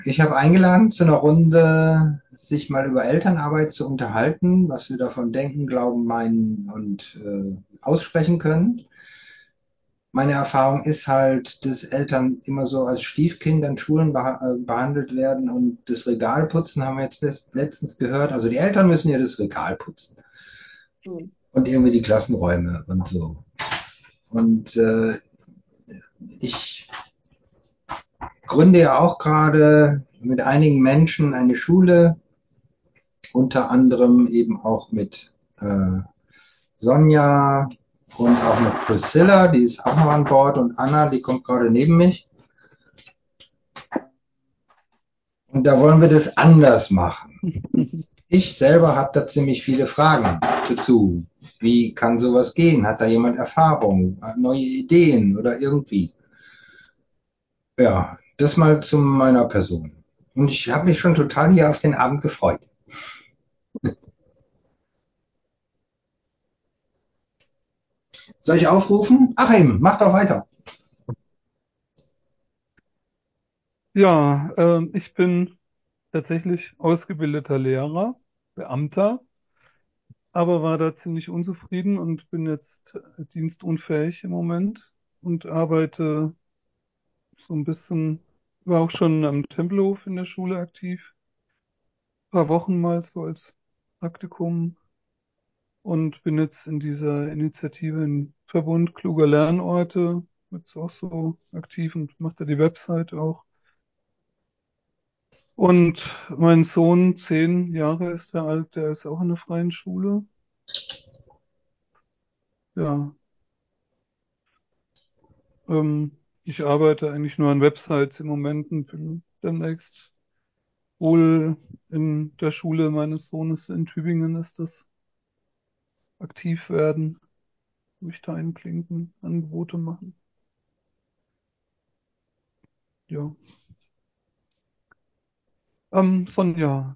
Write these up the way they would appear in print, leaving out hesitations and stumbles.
Ich habe eingeladen zu einer Runde, sich mal über Elternarbeit zu unterhalten, was wir davon denken, glauben, meinen und aussprechen können. Meine Erfahrung ist halt, dass Eltern immer so als Stiefkinder in Schulen behandelt werden und das Regal putzen haben wir jetzt letztens gehört. Also die Eltern müssen ja das Regal putzen Hm. und irgendwie die Klassenräume und so. Und ich gründe ja auch gerade mit einigen Menschen eine Schule, unter anderem eben auch mit Sonja und auch mit Priscilla, die ist auch noch an Bord, und Anna, die kommt gerade neben mich. Und da wollen wir das anders machen. Ich selber habe da ziemlich viele Fragen dazu. Wie kann sowas gehen? Hat da jemand Erfahrung, neue Ideen oder irgendwie? Ja, das mal zu meiner Person. Und ich habe mich schon total hier auf den Abend gefreut. Soll ich aufrufen? Achim, mach doch weiter. Ja, ich bin tatsächlich ausgebildeter Lehrer, Beamter, aber war da ziemlich unzufrieden und bin jetzt dienstunfähig im Moment und arbeite so ein bisschen, war auch schon am Tempelhof in der Schule aktiv, ein paar Wochen mal so als Praktikum und bin jetzt in dieser Initiative im Verbund kluger Lernorte, jetzt auch so aktiv und mache da die Website auch. Und mein Sohn, 10 Jahre ist er alt, der ist auch in der freien Schule. Ja, ich arbeite eigentlich nur an Websites im Moment und will demnächst wohl in der Schule meines Sohnes in Tübingen ist das aktiv werden, mich da einklinken, Angebote machen. Ja, Sonja,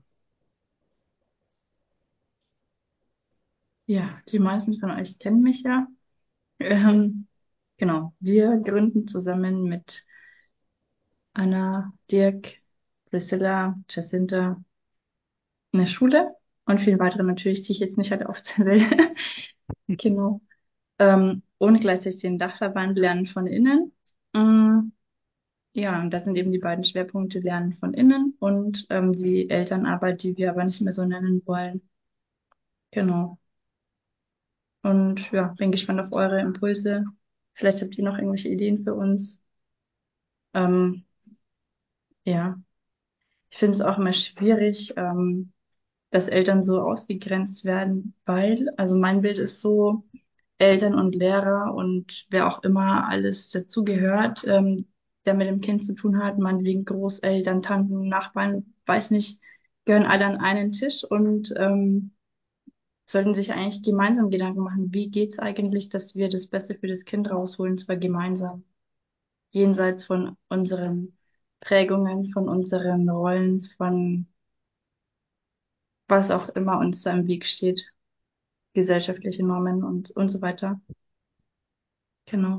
Ja, die meisten von euch kennen mich ja. Ähm, genau, wir gründen zusammen mit Anna, Dirk, Priscilla, Jacinta eine Schule und vielen weiteren natürlich, die ich jetzt nicht alle aufzählen will. Genau. Und gleichzeitig den Dachverband Lernen von Innen. Mm, ja, und das sind eben die beiden Schwerpunkte Lernen von Innen und die Elternarbeit, die wir aber nicht mehr so nennen wollen. Genau. Und ja, bin gespannt auf eure Impulse. Vielleicht habt ihr noch irgendwelche Ideen für uns. Ähm, ja, ich finde es auch immer schwierig, dass Eltern so ausgegrenzt werden, weil, also mein Bild ist so, Eltern und Lehrer und wer auch immer alles dazugehört, der mit dem Kind zu tun hat, meinetwegen Großeltern, Tanten, Nachbarn, weiß nicht, gehören alle an einen Tisch und sollten sich eigentlich gemeinsam Gedanken machen, wie geht's eigentlich, dass wir das Beste für das Kind rausholen, zwar gemeinsam, jenseits von unseren Prägungen, von unseren Rollen, von was auch immer uns da im Weg steht, gesellschaftliche Normen und so weiter. Genau.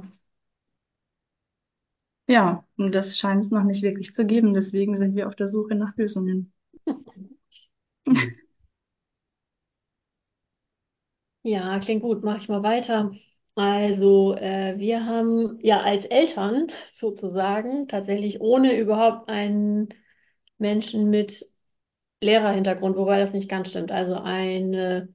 Ja, und das scheint es noch nicht wirklich zu geben. Deswegen sind wir auf der Suche nach Lösungen. Ja, klingt gut. Mach ich mal weiter. Also, wir haben ja als Eltern sozusagen tatsächlich ohne überhaupt einen Menschen mit Lehrerhintergrund, wobei das nicht ganz stimmt. Also eine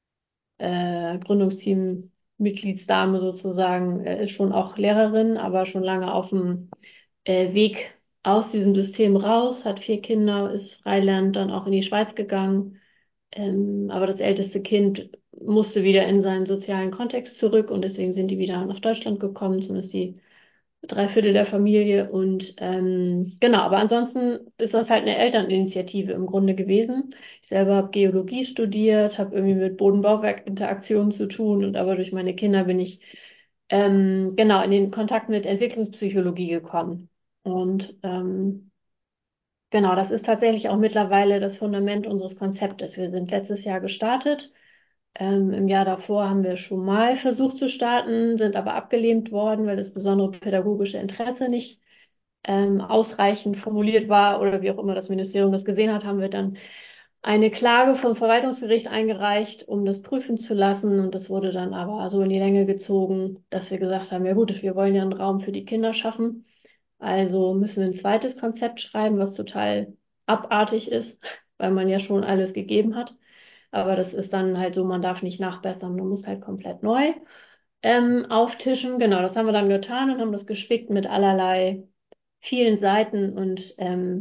Gründungsteam-Mitgliedsdame sozusagen ist schon auch Lehrerin, aber schon lange auf dem Weg aus diesem System raus, hat 4 Kinder, ist freilernend dann auch in die Schweiz gegangen. Aber das älteste Kind musste wieder in seinen sozialen Kontext zurück und deswegen sind die wieder nach Deutschland gekommen, zumindest die 3/4 der Familie. Und genau, aber ansonsten ist das halt eine Elterninitiative im Grunde gewesen. Ich selber habe Geologie studiert, habe irgendwie mit Boden-Bauwerk-Interaktionen zu tun und aber durch meine Kinder bin ich genau in den Kontakt mit Entwicklungspsychologie gekommen. Und genau, das ist tatsächlich auch mittlerweile das Fundament unseres Konzeptes. Wir sind letztes Jahr gestartet. Im Jahr davor haben wir schon mal versucht zu starten, sind aber abgelehnt worden, weil das besondere pädagogische Interesse nicht ausreichend formuliert war oder wie auch immer das Ministerium das gesehen hat, haben wir dann eine Klage vom Verwaltungsgericht eingereicht, um das prüfen zu lassen. Und das wurde dann aber so in die Länge gezogen, dass wir gesagt haben, ja gut, wir wollen ja einen Raum für die Kinder schaffen. Also müssen wir ein zweites Konzept schreiben, was total abartig ist, weil man ja schon alles gegeben hat. Aber das ist dann halt so, man darf nicht nachbessern, man muss halt komplett neu auftischen. Genau, das haben wir dann getan und haben das gespickt mit allerlei vielen Seiten und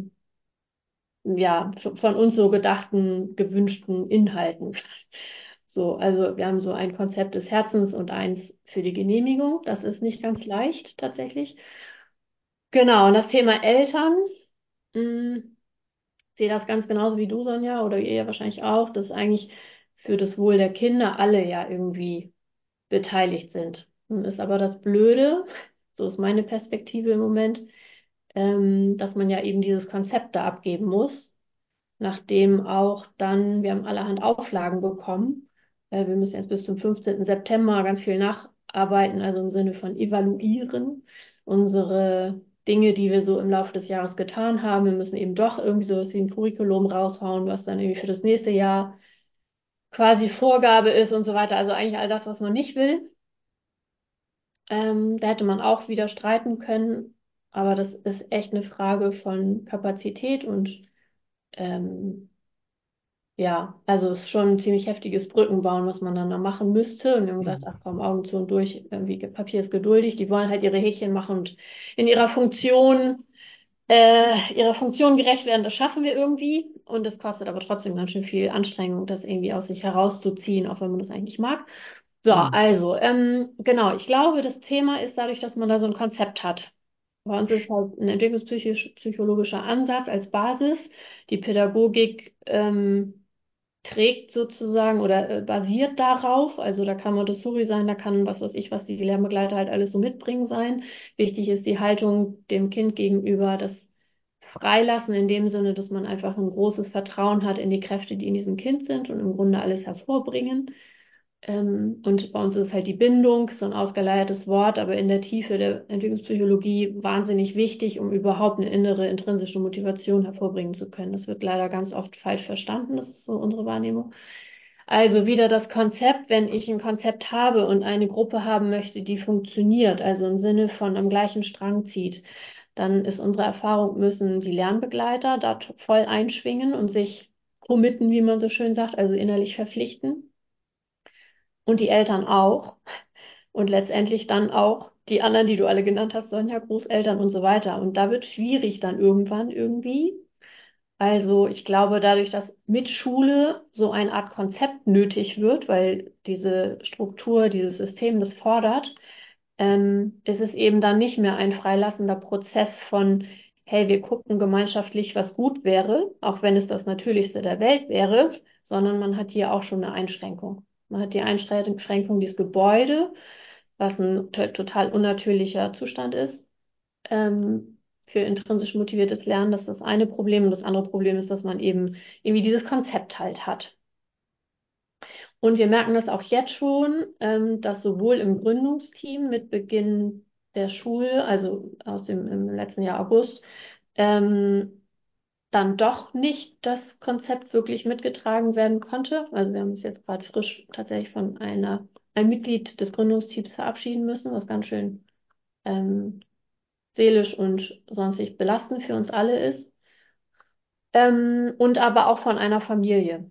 ja, von uns so gedachten, gewünschten Inhalten. So, also wir haben so ein Konzept des Herzens und eins für die Genehmigung. Das ist nicht ganz leicht tatsächlich. Genau, und das Thema Eltern, mh, sehe das ganz genauso wie du, Sonja, oder ihr ja wahrscheinlich auch, dass eigentlich für das Wohl der Kinder alle ja irgendwie beteiligt sind. Nun ist aber das Blöde, so ist meine Perspektive im Moment, dass man ja eben dieses Konzept da abgeben muss, nachdem auch dann, wir haben allerhand Auflagen bekommen. Wir müssen jetzt bis zum 15. September ganz viel nacharbeiten, also im Sinne von evaluieren, unsere Dinge, die wir so im Laufe des Jahres getan haben. Wir müssen eben doch irgendwie sowas wie ein Curriculum raushauen, was dann irgendwie für das nächste Jahr quasi Vorgabe ist und so weiter. Also eigentlich all das, was man nicht will. Da hätte man auch wieder streiten können, aber das ist echt eine Frage von Kapazität und ja, also es ist schon ein ziemlich heftiges Brückenbauen, was man dann da machen müsste. Und wir haben gesagt, ach komm, Augen zu und durch, irgendwie Papier ist geduldig, die wollen halt ihre Häkchen machen und in ihrer Funktion gerecht werden, das schaffen wir irgendwie. Und das kostet aber trotzdem ganz schön viel Anstrengung, das irgendwie aus sich herauszuziehen, auch wenn man das eigentlich mag. So, also, genau, ich glaube, das Thema ist dadurch, dass man da so ein Konzept hat. Bei uns ist halt ein entwicklungspsychologischer Ansatz als Basis. Die Pädagogik trägt sozusagen oder basiert darauf. Also da kann Montessori sein, da kann was weiß ich, was die Lernbegleiter halt alles so mitbringen sein. Wichtig ist die Haltung dem Kind gegenüber, das Freilassen in dem Sinne, dass man einfach ein großes Vertrauen hat in die Kräfte, die in diesem Kind sind und im Grunde alles hervorbringen. Und bei uns ist es halt die Bindung, so ein ausgeleiertes Wort, aber in der Tiefe der Entwicklungspsychologie wahnsinnig wichtig, um überhaupt eine innere intrinsische Motivation hervorbringen zu können. Das wird leider ganz oft falsch verstanden, das ist so unsere Wahrnehmung. Also wieder das Konzept, wenn ich ein Konzept habe und eine Gruppe haben möchte, die funktioniert, also im Sinne von am gleichen Strang zieht, dann ist unsere Erfahrung, müssen die Lernbegleiter da voll einschwingen und sich committen, wie man so schön sagt, also innerlich verpflichten. Und die Eltern auch. Und letztendlich dann auch die anderen, die du alle genannt hast, Sonja, Großeltern und so weiter. Und da wird schwierig dann irgendwann irgendwie. Also ich glaube, dadurch, dass mit Schule so eine Art Konzept nötig wird, weil diese Struktur, dieses System das fordert, ist es eben dann nicht mehr ein freilassender Prozess von, hey, wir gucken gemeinschaftlich, was gut wäre, auch wenn es das Natürlichste der Welt wäre, sondern man hat hier auch schon eine Einschränkung. Man hat die Einschränkung, dieses Gebäude, was ein total unnatürlicher Zustand ist, für intrinsisch motiviertes Lernen. Das ist das eine Problem. Und das andere Problem ist, dass man eben irgendwie dieses Konzept halt hat. Und wir merken das auch jetzt schon, dass sowohl im Gründungsteam mit Beginn der Schule, also aus dem im letzten Jahr August, dann doch nicht das Konzept wirklich mitgetragen werden konnte. Also wir haben uns jetzt gerade frisch tatsächlich von einem Mitglied des Gründungsteams verabschieden müssen, was ganz schön seelisch und sonstig belastend für uns alle ist. Und aber auch von einer Familie.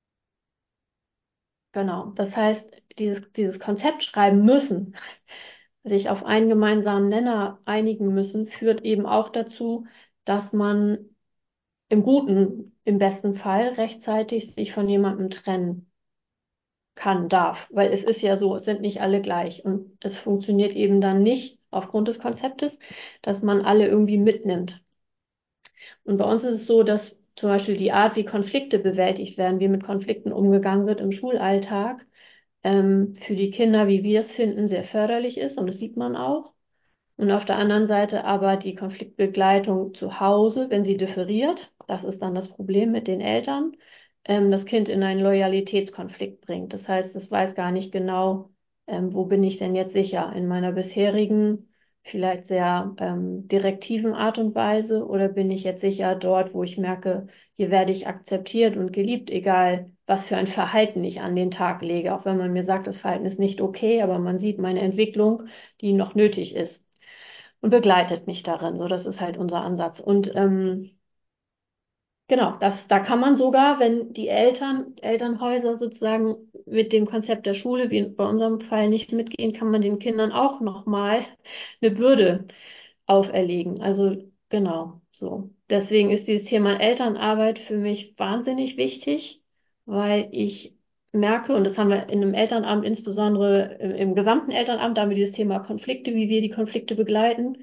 Genau. Das heißt, dieses Konzept schreiben müssen, sich auf einen gemeinsamen Nenner einigen müssen, führt eben auch dazu, dass man im Guten, im besten Fall, rechtzeitig sich von jemandem trennen kann, darf. Weil es ist ja so, es sind nicht alle gleich. Und es funktioniert eben dann nicht aufgrund des Konzeptes, dass man alle irgendwie mitnimmt. Und bei uns ist es so, dass zum Beispiel die Art, wie Konflikte bewältigt werden, wie mit Konflikten umgegangen wird im Schulalltag, für die Kinder, wie wir es finden, sehr förderlich ist. Und das sieht man auch. Und auf der anderen Seite aber die Konfliktbegleitung zu Hause, wenn sie differiert, das ist dann das Problem mit den Eltern, das Kind in einen Loyalitätskonflikt bringt. Das heißt, es weiß gar nicht genau, wo bin ich denn jetzt sicher? In meiner bisherigen vielleicht sehr direktiven Art und Weise? Oder bin ich jetzt sicher dort, wo ich merke, hier werde ich akzeptiert und geliebt, egal was für ein Verhalten ich an den Tag lege, auch wenn man mir sagt, das Verhalten ist nicht okay, aber man sieht meine Entwicklung, die noch nötig ist und begleitet mich darin. So, das ist halt unser Ansatz. Und genau, da kann man sogar, wenn die Elternhäuser sozusagen mit dem Konzept der Schule, wie bei unserem Fall, nicht mitgehen, kann man den Kindern auch nochmal eine Bürde auferlegen. Also genau, so. Deswegen ist dieses Thema Elternarbeit für mich wahnsinnig wichtig, weil ich merke, und das haben wir in einem Elternamt, insbesondere im gesamten Elternamt, da haben wir dieses Thema Konflikte, wie wir die Konflikte begleiten,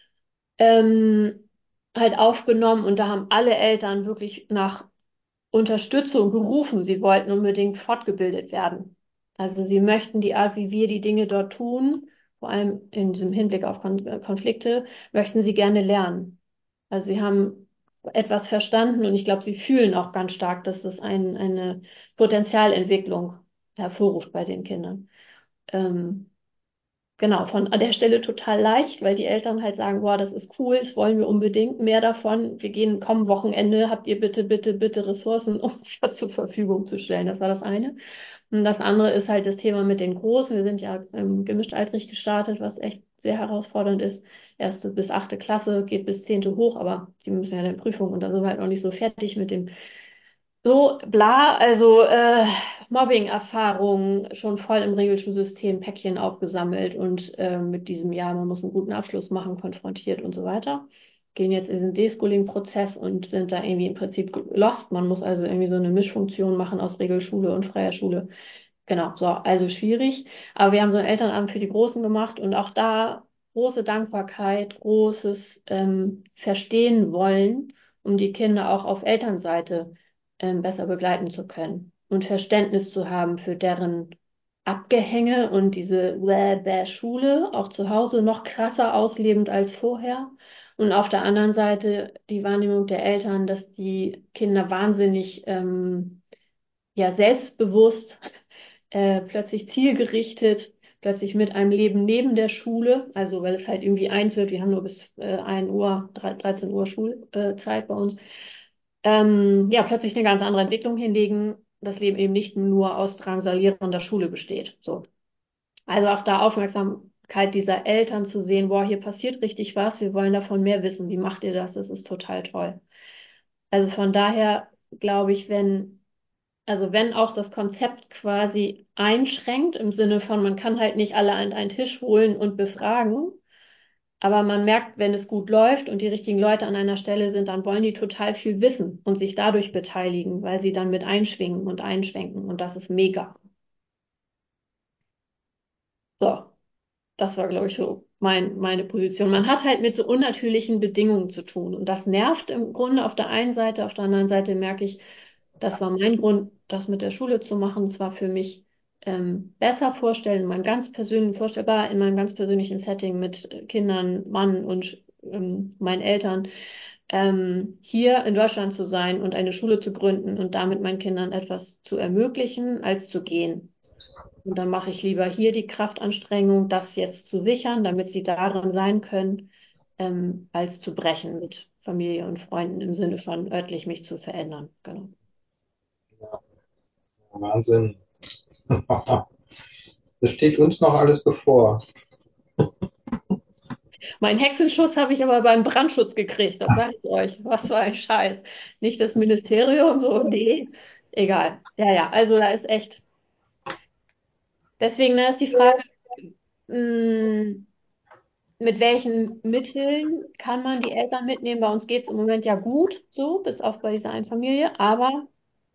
halt aufgenommen, und da haben alle Eltern wirklich nach Unterstützung gerufen. Sie wollten unbedingt fortgebildet werden. Also sie möchten die Art, wie wir die Dinge dort tun, vor allem in diesem Hinblick auf Konflikte, möchten sie gerne lernen. Also sie haben etwas verstanden, und ich glaube, sie fühlen auch ganz stark, dass das eine Potenzialentwicklung hervorruft bei den Kindern. Ähm, Genau, von an der Stelle total leicht, weil die Eltern halt sagen, boah, das ist cool, das wollen wir unbedingt, mehr davon. Wir gehen, kommen Wochenende, habt ihr bitte, bitte, bitte Ressourcen, um das zur Verfügung zu stellen. Das war das eine. Und das andere ist halt das Thema mit den Großen. Wir sind ja gemischtaltrig gestartet, was echt sehr herausfordernd ist. Erste bis achte Klasse, geht bis zehnte hoch, aber die müssen ja in Prüfung, und da sind wir halt noch nicht so fertig mit dem so, bla, also Mobbing-Erfahrungen schon voll im Regelschulsystem, Päckchen aufgesammelt und mit diesem Jahr, man muss einen guten Abschluss machen, konfrontiert und so weiter. Gehen jetzt in diesen Deschooling-Prozess und sind da irgendwie im Prinzip lost. Man muss also irgendwie so eine Mischfunktion machen aus Regelschule und freier Schule. Genau, so, also schwierig. Aber wir haben so ein Elternabend für die Großen gemacht, und auch da große Dankbarkeit, großes Verstehen wollen, um die Kinder auch auf Elternseite besser begleiten zu können und Verständnis zu haben für deren Abgehänge und diese Schule, auch zu Hause noch krasser auslebend als vorher. Und auf der anderen Seite die Wahrnehmung der Eltern, dass die Kinder wahnsinnig ja, selbstbewusst, plötzlich zielgerichtet, plötzlich mit einem Leben neben der Schule, also weil es halt irgendwie eins wird, wir haben nur bis 1 Uhr, 13 Uhr Schulzeit bei uns, ja, plötzlich eine ganz andere Entwicklung hinlegen, das Leben eben nicht nur aus drangsalierender Schule besteht. So. Also auch da Aufmerksamkeit dieser Eltern zu sehen, boah, hier passiert richtig was, wir wollen davon mehr wissen, wie macht ihr das? Das ist total toll. Also von daher glaube ich, wenn auch das Konzept quasi einschränkt, im Sinne von, man kann halt nicht alle an einen Tisch holen und befragen, aber man merkt, wenn es gut läuft und die richtigen Leute an einer Stelle sind, dann wollen die total viel wissen und sich dadurch beteiligen, weil sie dann mit einschwingen und einschwenken, und das ist mega. So, das war, glaube ich, so meine Position. Man hat halt mit so unnatürlichen Bedingungen zu tun, und das nervt im Grunde auf der einen Seite. Auf der anderen Seite merke ich, das war mein Grund, das mit der Schule zu machen. Es war für mich besser vorstellen, in meinem ganz persönlichen, vorstellbar in meinem ganz persönlichen Setting mit Kindern, Mann und meinen Eltern, hier in Deutschland zu sein und eine Schule zu gründen und damit meinen Kindern etwas zu ermöglichen, als zu gehen. Und dann mache ich lieber hier die Kraftanstrengung, das jetzt zu sichern, damit sie darin sein können, als zu brechen mit Familie und Freunden im Sinne von örtlich mich zu verändern. Genau. Wahnsinn. Das steht uns noch alles bevor. Meinen Hexenschuss habe ich aber beim Brandschutz gekriegt, das sage ich euch. Was für ein Scheiß. Nicht das Ministerium, so, nee, egal. Ja, ja, also da ist echt. Deswegen, ne, ist die Frage, mh, mit welchen Mitteln kann man die Eltern mitnehmen? Bei uns geht es im Moment ja gut, so, bis auf bei dieser einen Familie, aber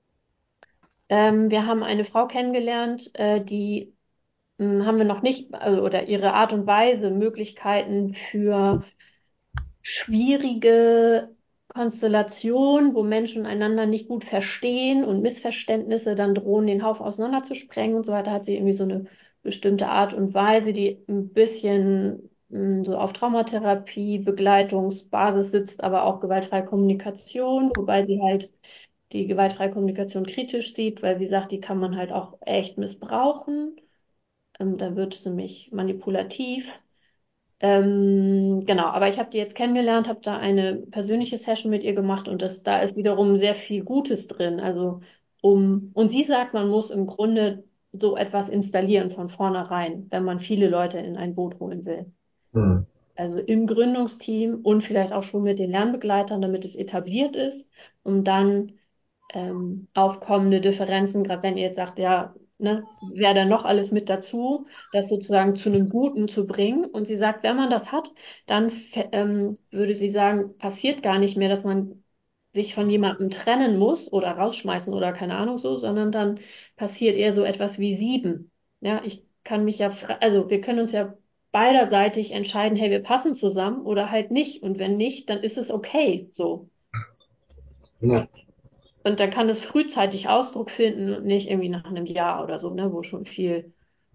wir haben eine Frau kennengelernt, die haben wir noch nicht, also, oder ihre Art und Weise, Möglichkeiten für schwierige Konstellationen, wo Menschen einander nicht gut verstehen und Missverständnisse dann drohen, den Haufen auseinanderzusprengen und so weiter, hat sie irgendwie so eine bestimmte Art und Weise, die ein bisschen so auf Traumatherapie, Begleitungsbasis sitzt, aber auch gewaltfreie Kommunikation, wobei sie halt die gewaltfreie Kommunikation kritisch sieht, weil sie sagt, die kann man halt auch echt missbrauchen. Da wird es nämlich manipulativ. Genau, aber ich habe die jetzt kennengelernt, habe da eine persönliche Session mit ihr gemacht und da ist wiederum sehr viel Gutes drin. Also und sie sagt, man muss im Grunde so etwas installieren von vornherein, wenn man viele Leute in ein Boot holen will. Hm. Also im Gründungsteam und vielleicht auch schon mit den Lernbegleitern, damit es etabliert ist, um dann aufkommende Differenzen, gerade wenn ihr jetzt sagt, ja, ne, wer da noch alles mit dazu, das sozusagen zu einem Guten zu bringen. Und sie sagt, wenn man das hat, dann würde sie sagen, passiert gar nicht mehr, dass man sich von jemandem trennen muss oder rausschmeißen oder keine Ahnung so, sondern dann passiert eher so etwas wie sieben. Ja, ich kann mich ja, also wir können uns ja beiderseitig entscheiden, hey, wir passen zusammen oder halt nicht. Und wenn nicht, dann ist es okay so. Ja. Und dann kann es frühzeitig Ausdruck finden und nicht irgendwie nach einem Jahr oder so, ne, wo schon viel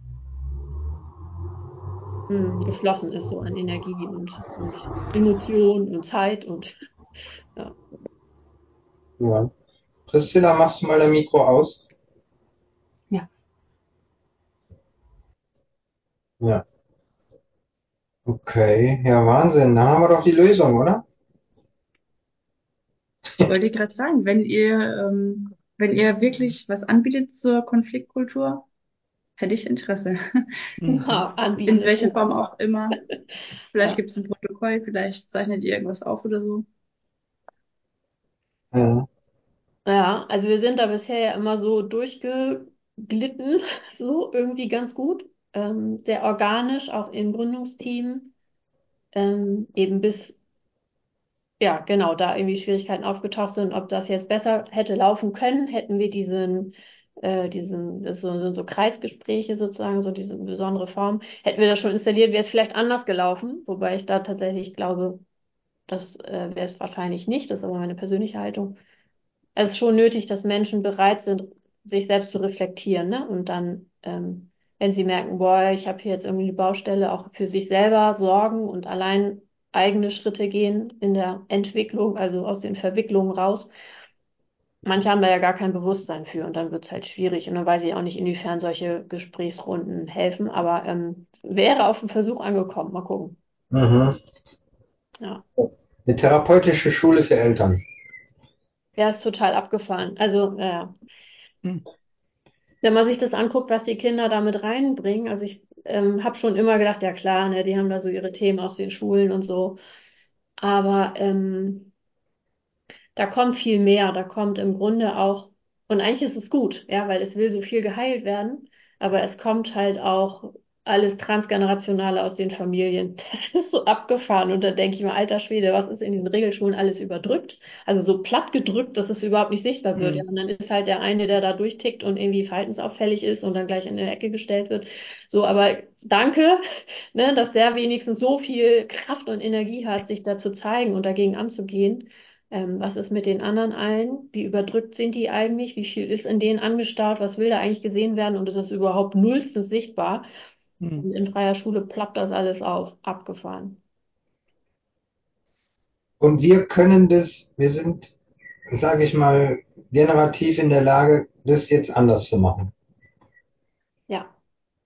geflossen ist, so an Energie und Emotion und Zeit und ja. Ja. Priscilla, machst du mal dein Mikro aus? Ja. Ja. Okay, ja, Wahnsinn. Dann haben wir doch die Lösung, oder? Ich wollte gerade sagen, wenn ihr wirklich was anbietet zur Konfliktkultur, hätte ich Interesse. Mhm. Anbieten In ist welcher gut. Form auch immer. Vielleicht Ja. gibt es ein Protokoll, vielleicht zeichnet ihr irgendwas auf oder so. Ja. Ja, also wir sind da bisher ja immer so durchgeglitten, so irgendwie ganz gut. Sehr organisch, auch im Gründungsteam. Eben bis ja, genau, da irgendwie Schwierigkeiten aufgetaucht sind, ob das jetzt besser hätte laufen können, hätten wir das sind so Kreisgespräche sozusagen, so diese besondere Form, hätten wir das schon installiert, wäre es vielleicht anders gelaufen, wobei ich da tatsächlich glaube, das wäre es wahrscheinlich nicht, das ist aber meine persönliche Haltung. Es ist schon nötig, dass Menschen bereit sind, sich selbst zu reflektieren, ne? Und dann, wenn sie merken, boah, ich habe hier jetzt irgendwie eine Baustelle, auch für sich selber sorgen und allein eigene Schritte gehen in der Entwicklung, also aus den Verwicklungen raus. Manche haben da ja gar kein Bewusstsein für und dann wird es halt schwierig und dann weiß ich auch nicht, inwiefern solche Gesprächsrunden helfen, aber wäre auf den Versuch angekommen. Mal gucken. Mhm. Ja. Eine therapeutische Schule für Eltern. Ja, ist total abgefahren. Also, ja. Mhm. Wenn man sich das anguckt, was die Kinder da mit reinbringen, also ich habe schon immer gedacht, ja klar, ne, die haben da so ihre Themen aus den Schulen und so, aber da kommt viel mehr, da kommt im Grunde auch, und eigentlich ist es gut, ja, weil es will so viel geheilt werden, aber es kommt halt auch alles Transgenerationale aus den Familien. Das ist so abgefahren und da denke ich mir, alter Schwede, was ist in diesen Regelschulen alles überdrückt? Also so platt gedrückt, dass es überhaupt nicht sichtbar wird. Ja, Mhm. und dann ist halt der eine, der da durchtickt und irgendwie verhaltensauffällig ist und dann gleich in eine Ecke gestellt wird. So, aber danke, ne, dass der wenigstens so viel Kraft und Energie hat, sich da zu zeigen und dagegen anzugehen. Was ist mit den anderen allen? Wie überdrückt sind die eigentlich? Wie viel ist in denen angestaut? Was will da eigentlich gesehen werden? Und ist das überhaupt nullstens sichtbar? Mhm. Und in freier Schule ploppt das alles auf. Abgefahren. Und wir können das, wir sind, sage ich mal, generativ in der Lage, das jetzt anders zu machen. Ja.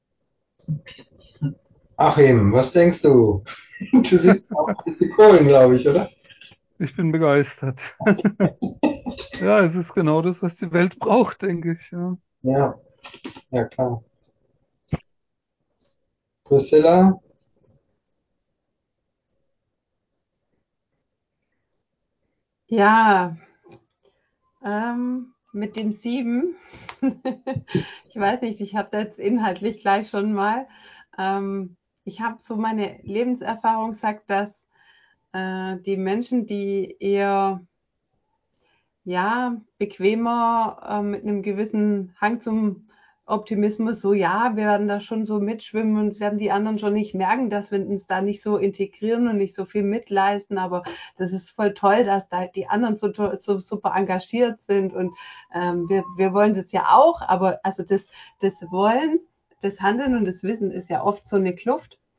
Achim, was denkst du? Du siehst auch ein bisschen Kohlen, glaube ich, oder? Ich bin begeistert. Ja, es ist genau das, was die Welt braucht, denke ich. Ja. Ja, ja klar. Priscilla? Ja, mit den sieben. Ich weiß nicht, ich habe da jetzt inhaltlich gleich schon mal. Ich habe so meine Lebenserfahrung sagt, dass die Menschen, die eher ja bequemer mit einem gewissen Hang zum Optimismus, so ja, wir werden da schon so mitschwimmen und es werden die anderen schon nicht merken, dass wir uns da nicht so integrieren und nicht so viel mitleisten, aber das ist voll toll, dass da die anderen so super engagiert sind und wir wollen das ja auch, aber also das Wollen, das Handeln und das Wissen ist ja oft so eine Kluft.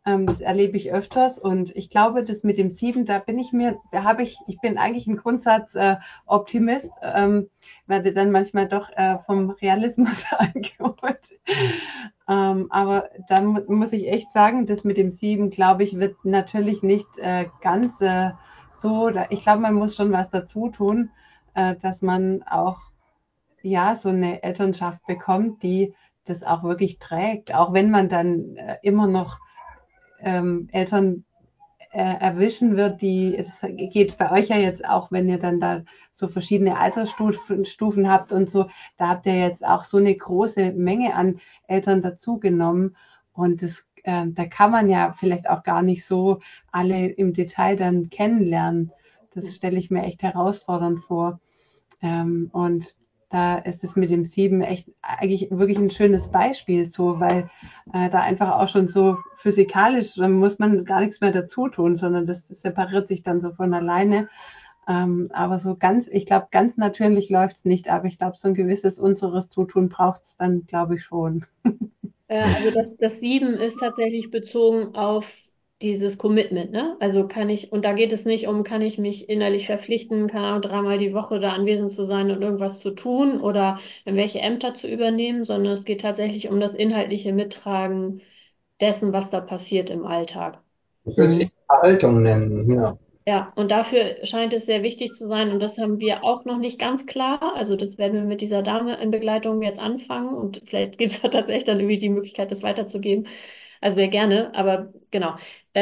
Das erlebe ich öfters und ich glaube, das mit dem Sieben, ich bin eigentlich ein Grundsatz Optimist, werde dann manchmal doch vom Realismus eingeholt. Aber dann muss ich echt sagen, das mit dem Sieben, glaube ich, wird natürlich nicht ganz ich glaube, man muss schon was dazu tun, dass man auch ja so eine Elternschaft bekommt, die das auch wirklich trägt, auch wenn man dann immer noch Eltern erwischen wird, es geht bei euch ja jetzt auch, wenn ihr dann da so verschiedene Altersstufen habt und so, da habt ihr jetzt auch so eine große Menge an Eltern dazugenommen und da kann man ja vielleicht auch gar nicht so alle im Detail dann kennenlernen. Das stelle ich mir echt herausfordernd vor. Und da ist es mit dem Sieben echt eigentlich wirklich ein schönes Beispiel so, weil da einfach auch schon so physikalisch, dann muss man gar nichts mehr dazu tun, sondern das separiert sich dann so von alleine. Aber ich glaube, ganz natürlich läuft es nicht, aber ich glaube, so ein gewisses unseres Zutun braucht es dann, glaube ich, schon. Also das Sieben ist tatsächlich bezogen auf dieses Commitment, ne? Also und da geht es nicht um, kann ich mich innerlich verpflichten, keine Ahnung, 3-mal die Woche da anwesend zu sein und irgendwas zu tun oder irgendwelche Ämter zu übernehmen, sondern es geht tatsächlich um das inhaltliche Mittragen dessen, was da passiert im Alltag. Ich würde es Haltung nennen, ja. Ja, und dafür scheint es sehr wichtig zu sein, und das haben wir auch noch nicht ganz klar. Also das werden wir mit dieser Dame in Begleitung jetzt anfangen und vielleicht gibt es da tatsächlich dann irgendwie die Möglichkeit, das weiterzugeben. Also sehr gerne, aber genau.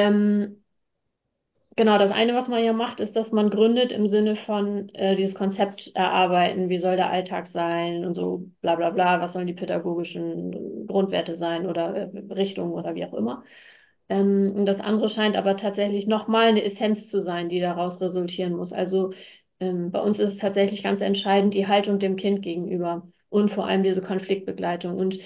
Genau, das eine, was man ja macht, ist, dass man gründet im Sinne von dieses Konzept erarbeiten, wie soll der Alltag sein und so bla bla bla, was sollen die pädagogischen Grundwerte sein oder Richtungen oder wie auch immer. Und das andere scheint aber tatsächlich nochmal eine Essenz zu sein, die daraus resultieren muss. Also bei uns ist es tatsächlich ganz entscheidend die Haltung dem Kind gegenüber und vor allem diese Konfliktbegleitung. Und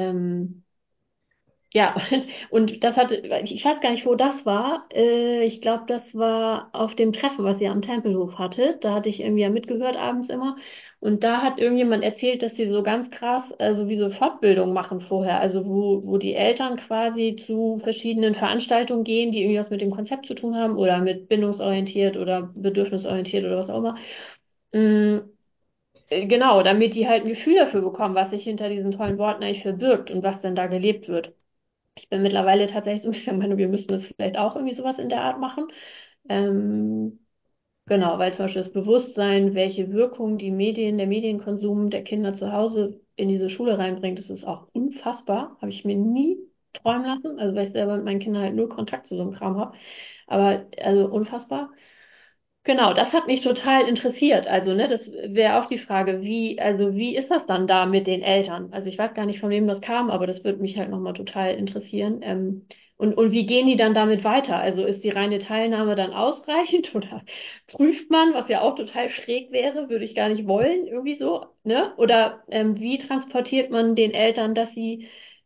ja, und das hatte, ich weiß gar nicht, wo das war. Ich glaube, das war auf dem Treffen, was ihr am Tempelhof hattet. Da hatte ich irgendwie ja mitgehört abends immer. Und da hat irgendjemand erzählt, dass sie so ganz krass, also wie so Fortbildung machen vorher. Also wo die Eltern quasi zu verschiedenen Veranstaltungen gehen, die irgendwie was mit dem Konzept zu tun haben oder mit bindungsorientiert oder bedürfnisorientiert oder was auch immer. Mm, genau, damit die halt ein Gefühl dafür bekommen, was sich hinter diesen tollen Worten eigentlich verbirgt und was denn da gelebt wird. Ich bin mittlerweile tatsächlich so ein bisschen der Meinung, wir müssen das vielleicht auch irgendwie sowas in der Art machen. Ähm, genau, weil zum Beispiel das Bewusstsein, welche Wirkung der Medienkonsum der Kinder zu Hause in diese Schule reinbringt, das ist auch unfassbar. Habe ich mir nie träumen lassen. Also weil ich selber mit meinen Kindern halt null Kontakt zu so einem Kram habe. Aber also unfassbar. Genau, das hat mich total interessiert. Also, ne, das wäre auch die Frage, wie ist das dann da mit den Eltern? Also, ich weiß gar nicht, von wem das kam, aber das würde mich halt nochmal total interessieren. Und wie gehen die dann damit weiter? Also, ist die reine Teilnahme dann ausreichend oder prüft man, was ja auch total schräg wäre, würde ich gar nicht wollen, irgendwie so, ne? Oder wie transportiert man den Eltern, dass sie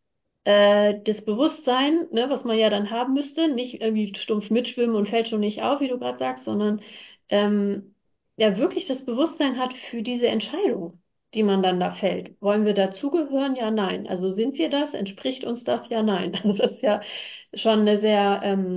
das Bewusstsein, ne, was man ja dann haben müsste, nicht irgendwie stumpf mitschwimmen und fällt schon nicht auf, wie du gerade sagst, sondern ja wirklich das Bewusstsein hat für diese Entscheidung, die man dann da fällt. Wollen wir dazugehören? Ja, nein. Also sind wir das? Entspricht uns das? Ja, nein. Also das ist ja schon eine sehr,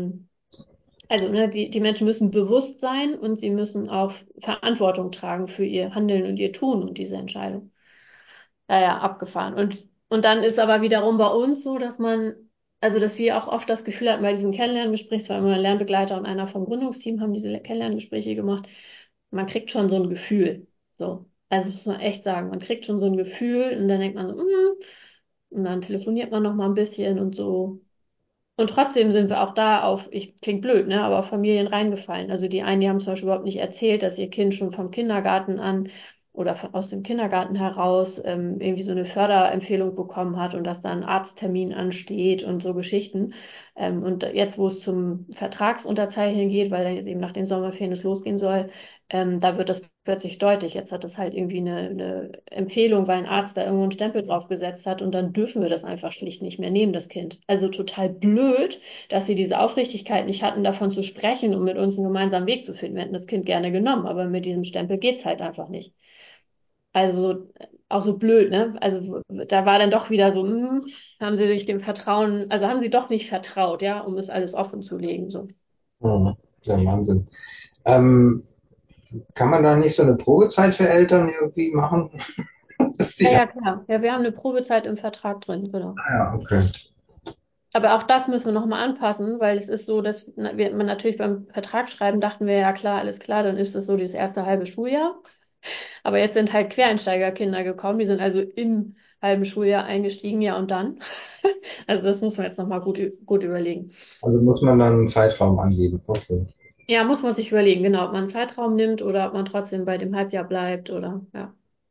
also ne, die Menschen müssen bewusst sein und sie müssen auch Verantwortung tragen für ihr Handeln und ihr Tun und diese Entscheidung. Ja, ja, abgefahren. Und dann ist aber wiederum bei uns so, also dass wir auch oft das Gefühl hatten bei diesen Kennenlerngesprächen, es war immer ein Lernbegleiter und einer vom Gründungsteam haben diese Kennenlerngespräche gemacht, man kriegt schon so ein Gefühl. So. Also muss man echt sagen, man kriegt schon so ein Gefühl und dann denkt man so, und dann telefoniert man noch mal ein bisschen und so. Und trotzdem sind wir auch da klingt blöd, ne, aber auf Familien reingefallen. Also die einen, die haben zum Beispiel überhaupt nicht erzählt, dass ihr Kind schon vom Kindergarten an oder aus dem Kindergarten heraus irgendwie so eine Förderempfehlung bekommen hat und dass da ein Arzttermin ansteht und so Geschichten. Und jetzt, wo es zum Vertragsunterzeichnen geht, weil dann jetzt eben nach den Sommerferien es losgehen soll, da wird das plötzlich deutlich. Jetzt hat es halt irgendwie eine Empfehlung, weil ein Arzt da irgendwo einen Stempel drauf gesetzt hat und dann dürfen wir das einfach schlicht nicht mehr nehmen, das Kind. Also total blöd, dass sie diese Aufrichtigkeit nicht hatten, davon zu sprechen und mit uns einen gemeinsamen Weg zu finden. Wir hätten das Kind gerne genommen, aber mit diesem Stempel geht's halt einfach nicht. Also auch so blöd, ne? Also da war dann doch wieder so, haben sie sich dem Vertrauen, also haben sie doch nicht vertraut, ja, um es alles offen zu legen, so. Mhm. Ja, Wahnsinn. Ähm, Kann man da nicht so eine Probezeit für Eltern irgendwie machen? Dass Ja, die, ja, klar. Ja, wir haben eine Probezeit im Vertrag drin, genau. ja, okay. Aber auch das müssen wir nochmal anpassen, weil es ist so, dass man natürlich beim Vertrag schreiben dachten wir, ja klar, alles klar, dann ist es so dieses erste halbe Schuljahr. Aber jetzt sind halt Quereinsteigerkinder gekommen, die sind also im halben Schuljahr eingestiegen, ja und dann. Also das muss man jetzt nochmal gut überlegen. Also muss man dann einen Zeitraum angeben. Okay. Ja, muss man sich überlegen, genau, ob man einen Zeitraum nimmt oder ob man trotzdem bei dem Halbjahr bleibt oder ja.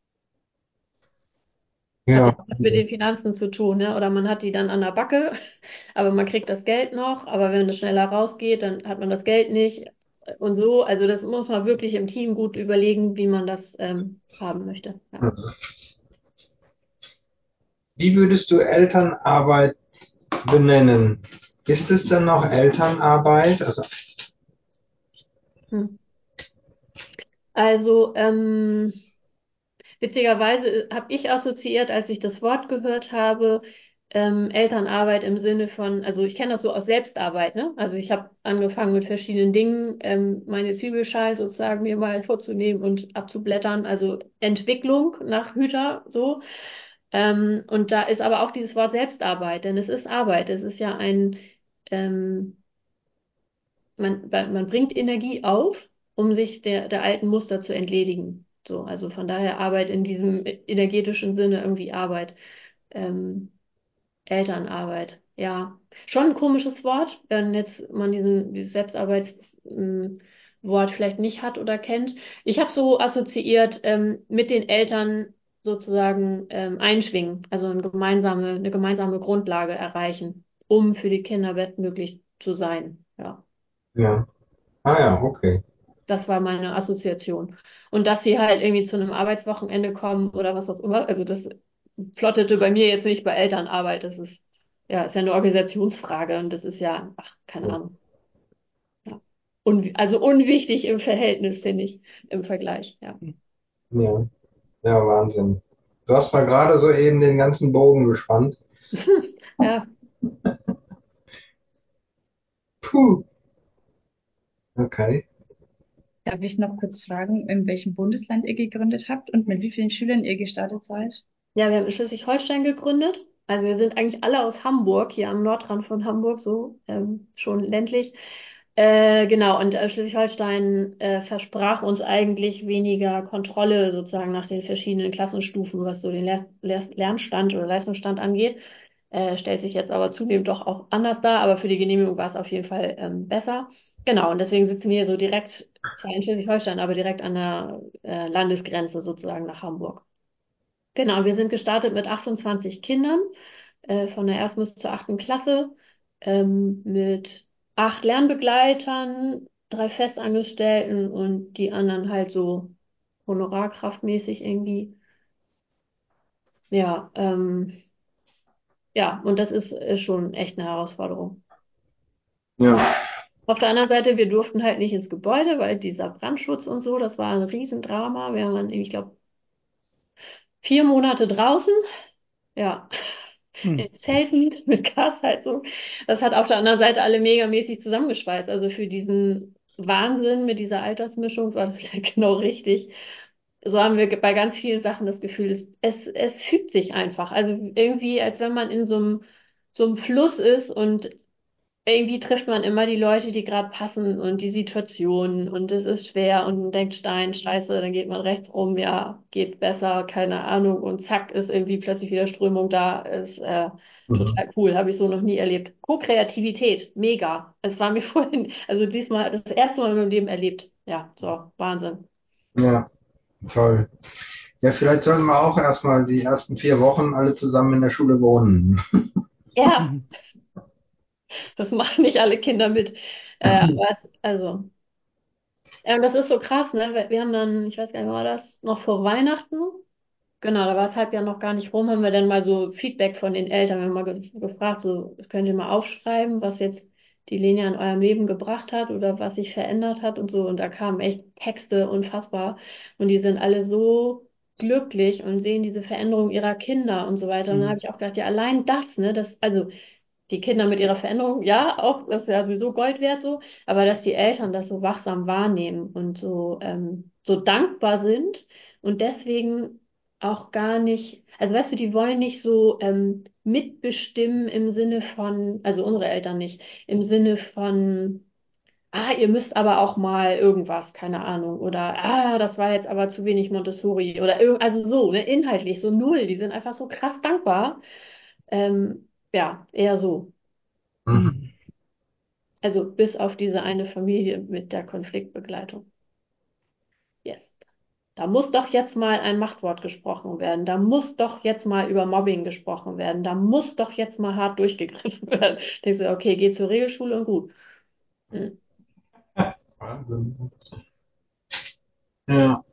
Hat ja Ja, was mit den Finanzen zu tun, ne? Oder man hat die dann an der Backe, aber man kriegt das Geld noch, aber wenn es schneller rausgeht, dann hat man das Geld nicht und so. Also das muss man wirklich im Team gut überlegen, wie man das haben möchte. Ja. wie würdest du Elternarbeit benennen? Ist es dann noch Elternarbeit? Also, Hm. Also witzigerweise habe ich assoziiert, als ich das Wort gehört habe, Elternarbeit im Sinne von, also ich kenne das so aus Selbstarbeit, ne? Also ich habe angefangen mit verschiedenen Dingen, meine Zwiebelschalen sozusagen mir mal vorzunehmen und abzublättern, also Entwicklung nach Hüter so. Und da ist aber auch dieses Wort Selbstarbeit, denn es ist Arbeit, es ist ja ähm, man bringt Energie auf, um sich der alten Muster zu entledigen. So, also von daher Arbeit in diesem energetischen Sinne irgendwie Arbeit. Ähm, Elternarbeit, ja. Schon ein komisches Wort, wenn jetzt man dieses Selbstarbeitswort vielleicht nicht hat oder kennt. Ich habe so assoziiert mit den Eltern sozusagen einschwingen, also eine gemeinsame Grundlage erreichen, um für die Kinder bestmöglich zu sein. Ja. ja. Ah ja, okay. Das war meine Assoziation. Und dass sie halt irgendwie zu einem Arbeitswochenende kommen oder was auch immer, also das plottete bei mir jetzt nicht bei Elternarbeit. Ist ja eine Organisationsfrage und das ist ja, ach, keine Ahnung. Ja. Also unwichtig im Verhältnis, finde ich, im Vergleich, ja. Ja, ja, Wahnsinn. Du hast mal gerade so eben den ganzen Bogen gespannt. Ja. Puh, okay. Darf ich noch kurz fragen, in welchem Bundesland ihr gegründet habt und mit wie vielen Schülern ihr gestartet seid? Ja, wir haben in Schleswig-Holstein gegründet. Also wir sind eigentlich alle aus Hamburg, hier am Nordrand von Hamburg, so schon ländlich. Genau, und Schleswig-Holstein versprach uns eigentlich weniger Kontrolle sozusagen nach den verschiedenen Klassenstufen, was so den Lernstand oder Leistungsstand angeht. Stellt sich jetzt aber zunehmend doch auch anders dar, aber für die Genehmigung war es auf jeden Fall besser. Genau, und deswegen sitzen wir so direkt, zwar in Schleswig-Holstein, aber direkt an der Landesgrenze sozusagen nach Hamburg. Genau, wir sind gestartet mit 28 Kindern von der ersten bis zur achten Klasse mit 8 Lernbegleitern, 3 Festangestellten und die anderen halt so honorarkraftmäßig irgendwie. Ja, ja, und das ist schon echt eine Herausforderung. Ja, Auf der anderen Seite, wir durften halt nicht ins Gebäude, weil dieser Brandschutz und so, das war ein Riesendrama. Wir waren, ich glaube, 4 Monate draußen. Ja, Hm. in Zelten mit Gasheizung. Das hat auf der anderen Seite alle megamäßig zusammengeschweißt. Also für diesen Wahnsinn mit dieser Altersmischung war das vielleicht genau richtig. So haben wir bei ganz vielen Sachen das Gefühl, es fügt sich einfach. Also irgendwie, als wenn man in so einem Fluss ist und irgendwie trifft man immer die Leute, die gerade passen und die Situation und es ist schwer und man denkt Stein, Scheiße, dann geht man rechts rum, ja, geht besser, keine Ahnung und zack ist irgendwie plötzlich wieder Strömung da, ist mhm. total cool, habe ich so noch nie erlebt. Co-Kreativität, mega. Es war mir vorhin, also diesmal das erste Mal in meinem Leben erlebt. Ja, so, Wahnsinn. Ja, toll. Ja, vielleicht sollten wir auch erstmal die ersten 4 Wochen alle zusammen in der Schule wohnen. Ja, das machen nicht alle Kinder mit. Also. Ja, und das ist so krass, ne? Wir haben dann, ich weiß gar nicht, wann war das, noch vor Weihnachten? Genau, da war das Halbjahr noch gar nicht rum, haben wir dann mal so Feedback von den Eltern, wir haben mal gefragt, so könnt ihr mal aufschreiben, was jetzt die Linie in eurem Leben gebracht hat oder was sich verändert hat und so. Und da kamen echt Texte, unfassbar. Und die sind alle so glücklich und sehen diese Veränderung ihrer Kinder und so weiter. Und dann habe ich auch gedacht, ja, allein das, ne, also die Kinder mit ihrer Veränderung, ja, auch, das ist ja sowieso Gold wert so, aber dass die Eltern das so wachsam wahrnehmen und so dankbar sind und deswegen auch gar nicht, also weißt du, die wollen nicht so mitbestimmen im Sinne von, also unsere Eltern nicht, im Sinne von, ihr müsst aber auch mal irgendwas, keine Ahnung, oder das war jetzt aber zu wenig Montessori oder also so, ne, inhaltlich so null, die sind einfach so krass dankbar. Ja, eher so. Mhm. Also bis auf diese eine Familie mit der Konfliktbegleitung. Yes. Da muss doch jetzt mal ein Machtwort gesprochen werden. Da muss doch jetzt mal über Mobbing gesprochen werden. Da muss doch jetzt mal hart durchgegriffen werden. Denkst du, okay, geh zur Regelschule und gut. Hm. Wahnsinn. Ja.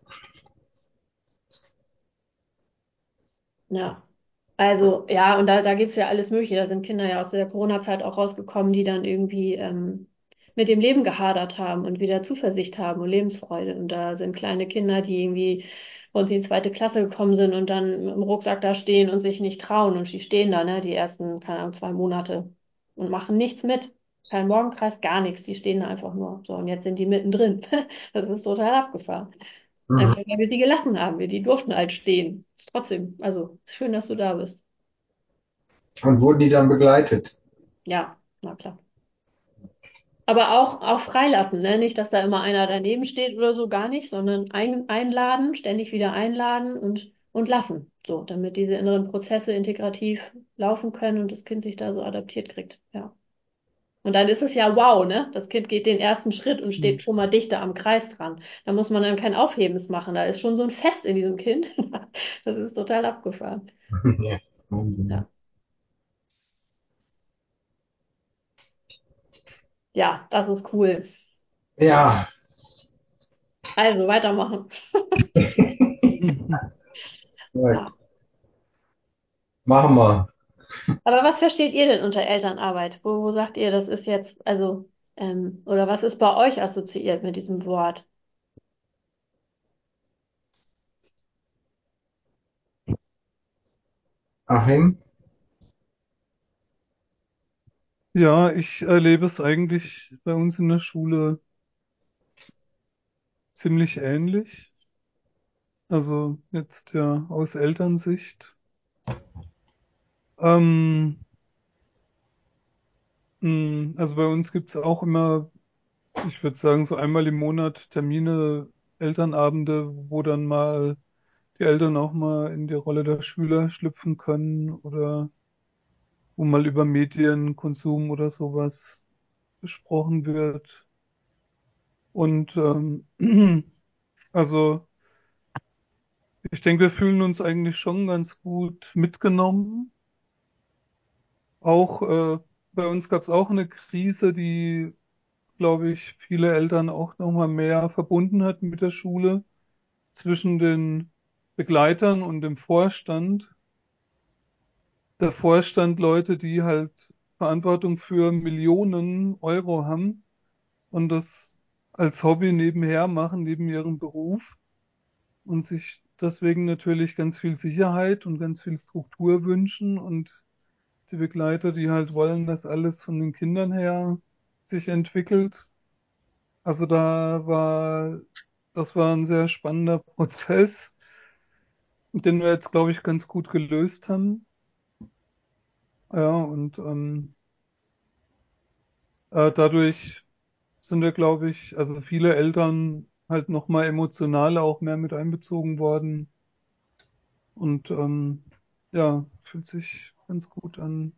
Ja. Also, ja, und da gibt es ja alles Mögliche. Da sind Kinder ja aus der Corona-Zeit auch rausgekommen, die dann irgendwie mit dem Leben gehadert haben und wieder Zuversicht haben und Lebensfreude. Und da sind kleine Kinder, die irgendwie bei uns in die zweite Klasse gekommen sind und dann mit dem Rucksack da stehen und sich nicht trauen. Und die stehen da, ne, die ersten, keine Ahnung, 2 Monate und machen nichts mit. Kein Morgenkreis, gar nichts. Die stehen da einfach nur. So, und jetzt sind die mittendrin. Das ist total abgefahren. Mhm. Einfach, weil wir sie gelassen haben. Die durften halt stehen. Ist trotzdem, also schön, dass du da bist. Und wurden die dann begleitet? Ja, na klar. Aber auch freilassen, ne? Nicht, dass da immer einer daneben steht oder so, gar nicht, sondern einladen, ständig wieder einladen und lassen. So, damit diese inneren Prozesse integrativ laufen können und das Kind sich da so adaptiert kriegt. Ja. Und dann ist es ja wow, ne? Das Kind geht den ersten Schritt und steht schon mal dichter am Kreis dran. Da muss man dann kein Aufhebens machen. Da ist schon so ein Fest in diesem Kind. Das ist total abgefahren. Ja, Wahnsinn. Ja. Ja, das ist cool. Ja, Also weitermachen. ja, Ja. machen wir. Aber was versteht ihr denn unter Elternarbeit? Wo sagt ihr, das ist jetzt, also, oder was ist bei euch assoziiert mit diesem Wort? Achim? Ja, ich erlebe es eigentlich bei uns in der Schule ziemlich ähnlich. Also jetzt ja aus Elternsicht. Ähm, also bei uns gibt es auch immer, ich würde sagen, so einmal im Monat Termine, Elternabende, wo dann mal die Eltern auch mal in die Rolle der Schüler schlüpfen können oder wo mal über Medienkonsum oder sowas gesprochen wird. Und also ich denke, wir fühlen uns eigentlich schon ganz gut mitgenommen. Auch bei uns gab es auch eine Krise, die, glaube ich, viele Eltern auch nochmal mehr verbunden hat mit der Schule zwischen den Begleitern und dem Vorstand. Der Vorstand Leute, die halt Verantwortung für Millionen Euro haben und das als Hobby nebenher machen, neben ihrem Beruf und sich deswegen natürlich ganz viel Sicherheit und ganz viel Struktur wünschen und die Begleiter, die halt wollen, dass alles von den Kindern her sich entwickelt. Also das war ein sehr spannender Prozess, den wir jetzt, glaube ich, ganz gut gelöst haben. Ja, und dadurch sind wir, glaube ich, also viele Eltern halt nochmal emotional auch mehr mit einbezogen worden. Und ja, fühlt sich ganz gut an.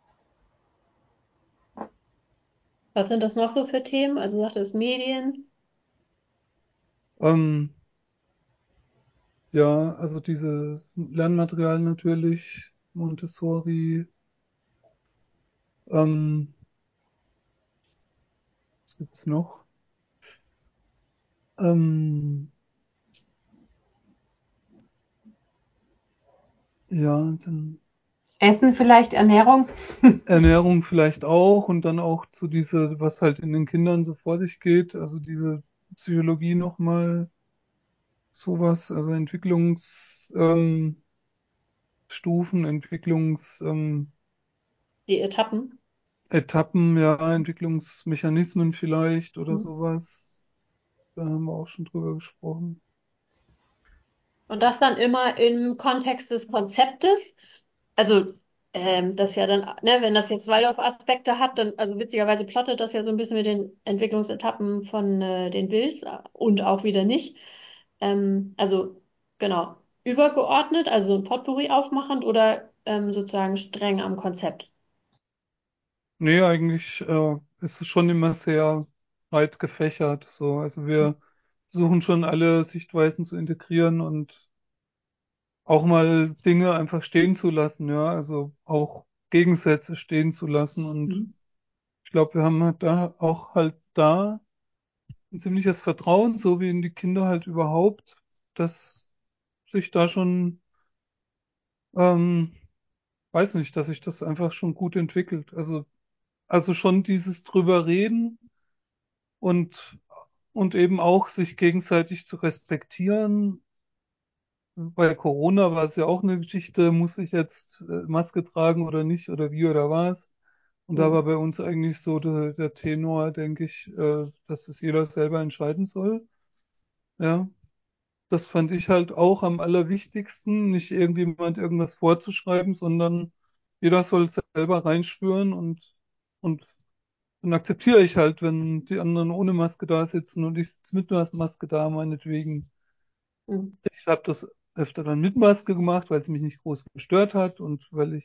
Was sind das noch so für Themen? Also sagt es Medien. Ähm, ja, also diese Lernmaterialien natürlich, Montessori, ähm, was gibt's noch? Ähm, ja, dann Essen vielleicht, Ernährung? Ernährung vielleicht auch und dann auch zu diese, was halt in den Kindern so vor sich geht, also diese Psychologie nochmal sowas, also Stufen, Die Etappen. Etappen, ja, Entwicklungsmechanismen vielleicht oder Mhm. sowas. Da haben wir auch schon drüber gesprochen. Und das dann immer im Kontext des Konzeptes. Also, das ja dann, ne, wenn das jetzt Waldorf-Aspekte hat, dann, also witzigerweise plottet das ja so ein bisschen mit den Entwicklungsetappen von den Wills und auch wieder nicht. Also, genau, übergeordnet, also ein Potpourri aufmachend oder sozusagen streng am Konzept. Nee, eigentlich ist es schon immer sehr breit gefächert. So. Also wir versuchen schon alle Sichtweisen zu integrieren und auch mal Dinge einfach stehen zu lassen, ja. Also auch Gegensätze stehen zu lassen. Und Mhm. ich glaube, wir haben halt da ein ziemliches Vertrauen, so wie in die Kinder halt überhaupt, dass sich da schon, ähm, weiß nicht, dass sich das einfach schon gut entwickelt. Also schon dieses drüber reden und, und eben auch sich gegenseitig zu respektieren. Bei Corona war es ja auch eine Geschichte, muss ich jetzt Maske tragen oder nicht oder wie oder was. Und da war Mhm. bei uns eigentlich so der Tenor, denke ich, dass es jeder selber entscheiden soll. Ja, das fand ich halt auch am allerwichtigsten, nicht irgendjemand irgendwas vorzuschreiben, sondern jeder soll selber reinspüren und dann akzeptiere ich halt, wenn die anderen ohne Maske da sitzen und ich sitze mit Maske da, meinetwegen. Mhm. Ich habe das öfter dann mit Maske gemacht, weil es mich nicht groß gestört hat und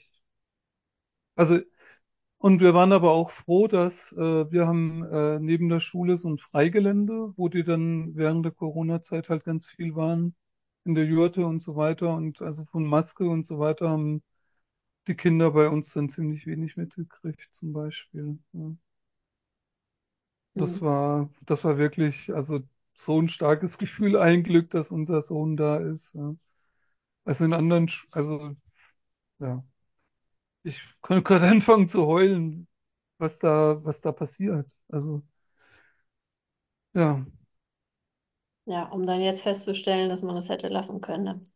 also, und wir waren aber auch froh, dass wir haben neben der Schule so ein Freigelände, wo die dann während der Corona-Zeit halt ganz viel waren, in der Jurte und so weiter. Und also von Maske und so weiter haben die Kinder bei uns dann ziemlich wenig mitgekriegt, zum Beispiel. Ja. Mhm. Das war wirklich, also so ein starkes Gefühl, ein Glück, dass unser Sohn da ist. Ja. Also in also ja, ich konnte gerade anfangen zu heulen, was da passiert. Also ja, Ja, um dann jetzt festzustellen, dass man es hätte lassen können. Ne?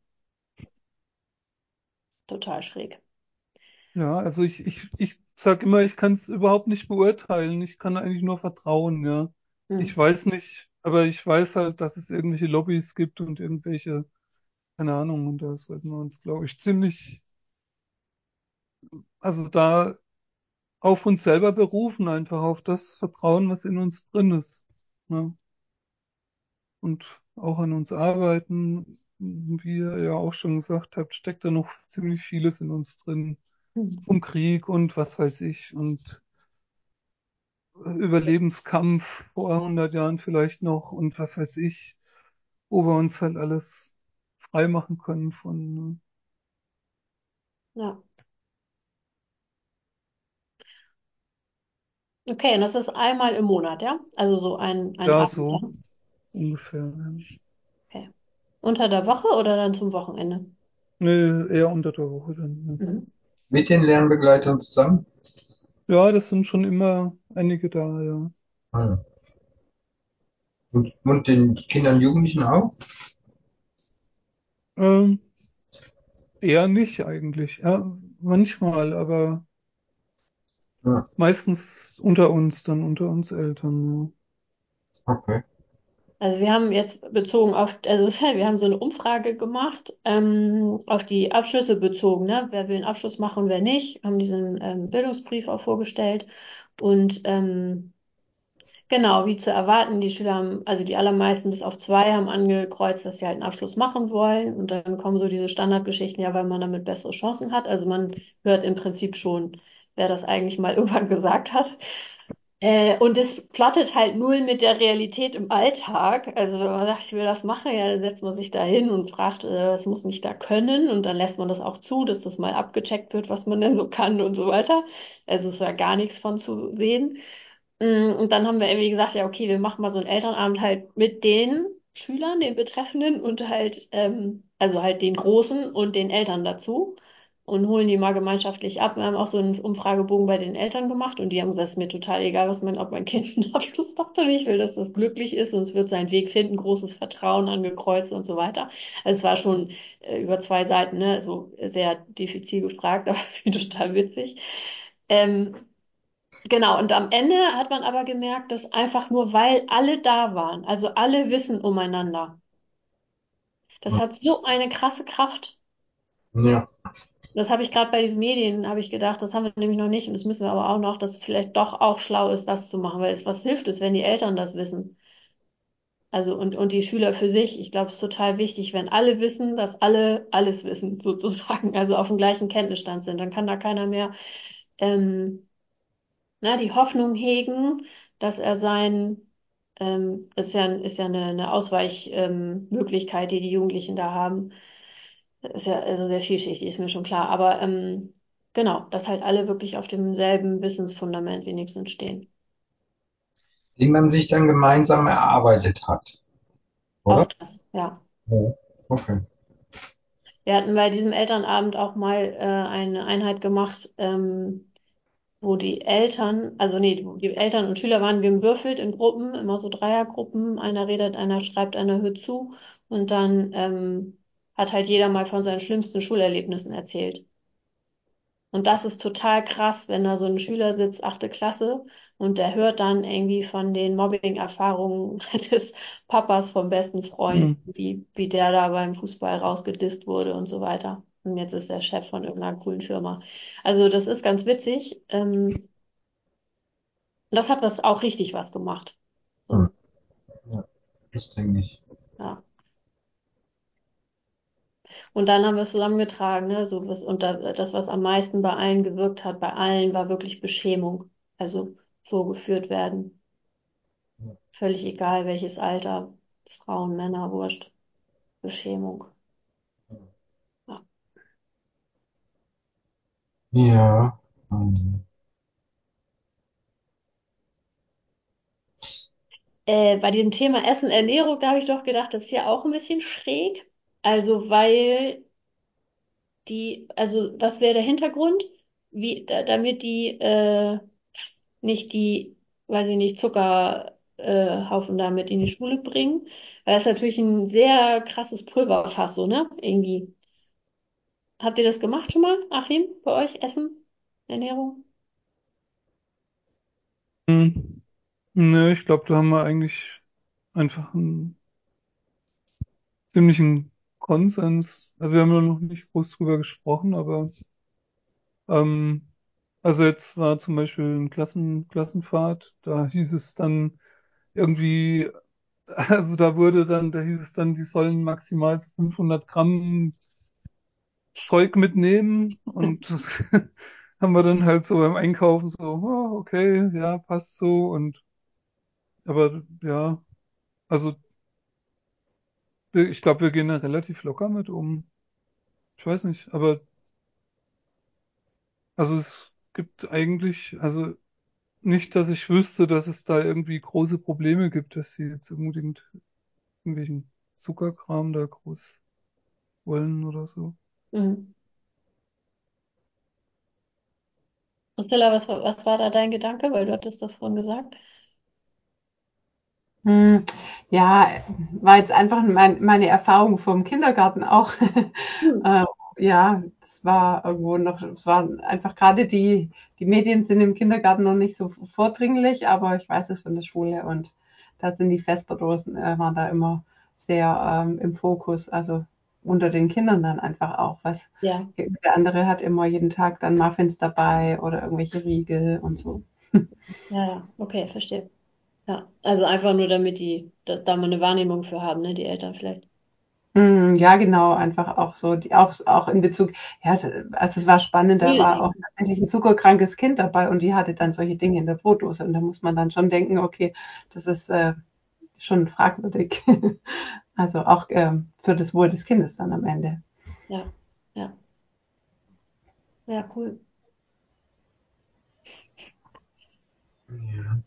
Total schräg. ja, also ich sag immer, ich kann es überhaupt nicht beurteilen. Ich kann eigentlich nur vertrauen, ja. Ich Mhm. weiß nicht, aber ich weiß halt, dass es irgendwelche Lobbys gibt und irgendwelche, keine Ahnung, und da sollten wir uns, glaube ich, also da auf uns selber berufen, einfach auf das Vertrauen, was in uns drin ist. Ne? Und auch an uns arbeiten. Wie ihr ja auch schon gesagt habt, steckt da noch ziemlich vieles in uns drin. Mhm. Vom Krieg und was weiß ich und Überlebenskampf vor 100 Jahren vielleicht noch und was weiß ich, wo wir uns halt alles frei machen können von, Ja. Okay, und das ist einmal im Monat, ja? Also so ein ja, Abend so dann. ungefähr. Ja. Okay. Unter der Woche oder dann zum Wochenende? Nee, eher unter der Woche dann. Mhm. Mit den Lernbegleitern zusammen? Ja. Ja, das sind schon immer einige da, ja. Hm. Und den Kindern und Jugendlichen auch? Ähm, eher nicht eigentlich. Ja, manchmal, aber Ja, meistens unter uns, dann unter uns Eltern. okay. Also wir haben jetzt bezogen auf, also wir haben so eine Umfrage gemacht, auf die Abschlüsse bezogen, ne? Wer will einen Abschluss machen, wer nicht, haben diesen Bildungsbrief auch vorgestellt und genau, wie zu erwarten, die Schüler haben, also die allermeisten bis auf zwei haben angekreuzt, dass sie halt einen Abschluss machen wollen. Und dann kommen so diese Standardgeschichten, ja, weil man damit bessere Chancen hat. Also man hört im Prinzip schon, wer das eigentlich mal irgendwann gesagt hat. Und es plottet halt null mit der Realität im Alltag. Also wenn man sagt, ich will das machen, ja, dann setzt man sich da hin und fragt, was muss ich da können? Und dann lässt man das auch zu, dass das mal abgecheckt wird, was man denn so kann und so weiter. Also ist da gar nichts von zu sehen. Und dann haben wir irgendwie gesagt, ja, okay, wir machen mal so einen Elternabend halt mit den Schülern, den Betreffenden und halt, also halt den Großen und den Eltern dazu. und holen die mal gemeinschaftlich ab. Wir haben auch so einen Umfragebogen bei den Eltern gemacht und die haben gesagt, es ist mir total egal, ob mein Kind einen Abschluss macht oder nicht. Ich will, dass das glücklich ist und es wird seinen Weg finden, großes Vertrauen angekreuzt und so weiter. Also es war schon über 2 Seiten, ne, so sehr diffizil gefragt, aber total witzig. Genau, und am Ende hat man aber gemerkt, dass einfach nur, weil alle da waren, also alle wissen umeinander, das hat so eine krasse Kraft. Ja. Das habe ich gerade bei diesen Medien, habe ich gedacht, das haben wir nämlich noch nicht und das müssen wir aber auch noch, dass es vielleicht doch auch schlau ist, das zu machen, weil was hilft es, wenn die Eltern das wissen? Also und die Schüler für sich. Ich glaube, es ist total wichtig, wenn alle wissen, dass alle alles wissen, sozusagen, also auf dem gleichen Kenntnisstand sind. Dann kann da keiner mehr die Hoffnung hegen, dass er ist ja eine Ausweichmöglichkeit, die Jugendlichen da haben. Ist ja also sehr vielschichtig, ist mir schon klar. Aber genau, dass halt alle wirklich auf demselben Wissensfundament wenigstens stehen. Den man sich dann gemeinsam erarbeitet hat, Auch oder? das, ja. Ja. Okay. Wir hatten bei diesem Elternabend auch mal eine Einheit gemacht, wo die Eltern, also nee, wo die Eltern und Schüler waren, wir haben würfelt in Gruppen, immer so Dreiergruppen, einer redet, einer schreibt, einer hört zu und dann hat halt jeder mal von seinen schlimmsten Schulerlebnissen erzählt. Und das ist total krass, wenn da so ein Schüler sitzt, 8. Klasse, und der hört dann irgendwie von den Mobbing-Erfahrungen des Papas vom besten Freund, wie der da beim Fußball rausgedisst wurde und so weiter. Und jetzt ist er Chef von irgendeiner coolen Firma. Also das ist ganz witzig. Das hat das auch richtig was gemacht. Hm. So, Ja, das denke ich. ja. Und dann haben wir es zusammengetragen, ne? Das, was am meisten bei allen gewirkt hat, bei allen war wirklich Beschämung. Also vorgeführt werden. Ja. Völlig egal, welches Alter, Frauen, Männer, wurscht. Beschämung. Ja. Ja. Bei dem Thema Essen, Ernährung, da habe ich doch gedacht, das ist ja auch ein bisschen schräg. Also, weil also was wäre der Hintergrund? Damit die nicht die, weiß ich nicht, Zuckerhaufen da mit in die Schule bringen. Weil das ist natürlich ein sehr krasses Pulverfass, so, ne? Irgendwie. Habt ihr das gemacht schon mal, Achim, bei euch? Essen? Ernährung? Ne, ich glaube, da haben wir eigentlich einfach einen ziemlichen Konsens. Also wir haben ja noch nicht groß drüber gesprochen, aber ähm, also jetzt war zum Beispiel ein Klassenfahrt, da hieß es dann irgendwie, also da hieß es dann, die sollen maximal so 500 Gramm Zeug mitnehmen und das haben wir dann halt so beim Einkaufen so, oh, okay, ja, passt so und aber ja, also ich glaube, wir gehen da relativ locker mit um. Ich weiß nicht, aber also es gibt eigentlich, also nicht, dass ich wüsste, dass es da irgendwie große Probleme gibt, dass sie jetzt unbedingt irgendwelchen Zuckerkram da groß wollen oder so. Mhm. Stella, was war da dein Gedanke? Weil du hattest das vorhin gesagt. Hm, ja, war jetzt einfach meine Erfahrung vom Kindergarten auch. Hm. Ja, das war irgendwo noch, es waren einfach gerade die Medien sind im Kindergarten noch nicht so vordringlich, aber ich weiß es von der Schule und da sind die Vesperdosen, waren da immer sehr im Fokus, also unter den Kindern dann einfach auch, was Ja, der andere hat immer jeden Tag dann Muffins dabei oder irgendwelche Riegel und so. ja, ja, okay, verstehe. Ja, also einfach nur, damit da mal eine Wahrnehmung für haben, ne, die Eltern vielleicht. Ja, genau, einfach auch so, auch in Bezug, ja, also es war spannend, da Viel war auch eigentlich. tatsächlich ein zuckerkrankes Kind dabei und die hatte dann solche Dinge in der Brotdose und da muss man dann schon denken, okay, das ist schon fragwürdig. Also auch für das Wohl des Kindes dann am Ende. Ja, ja, ja, cool. Ja.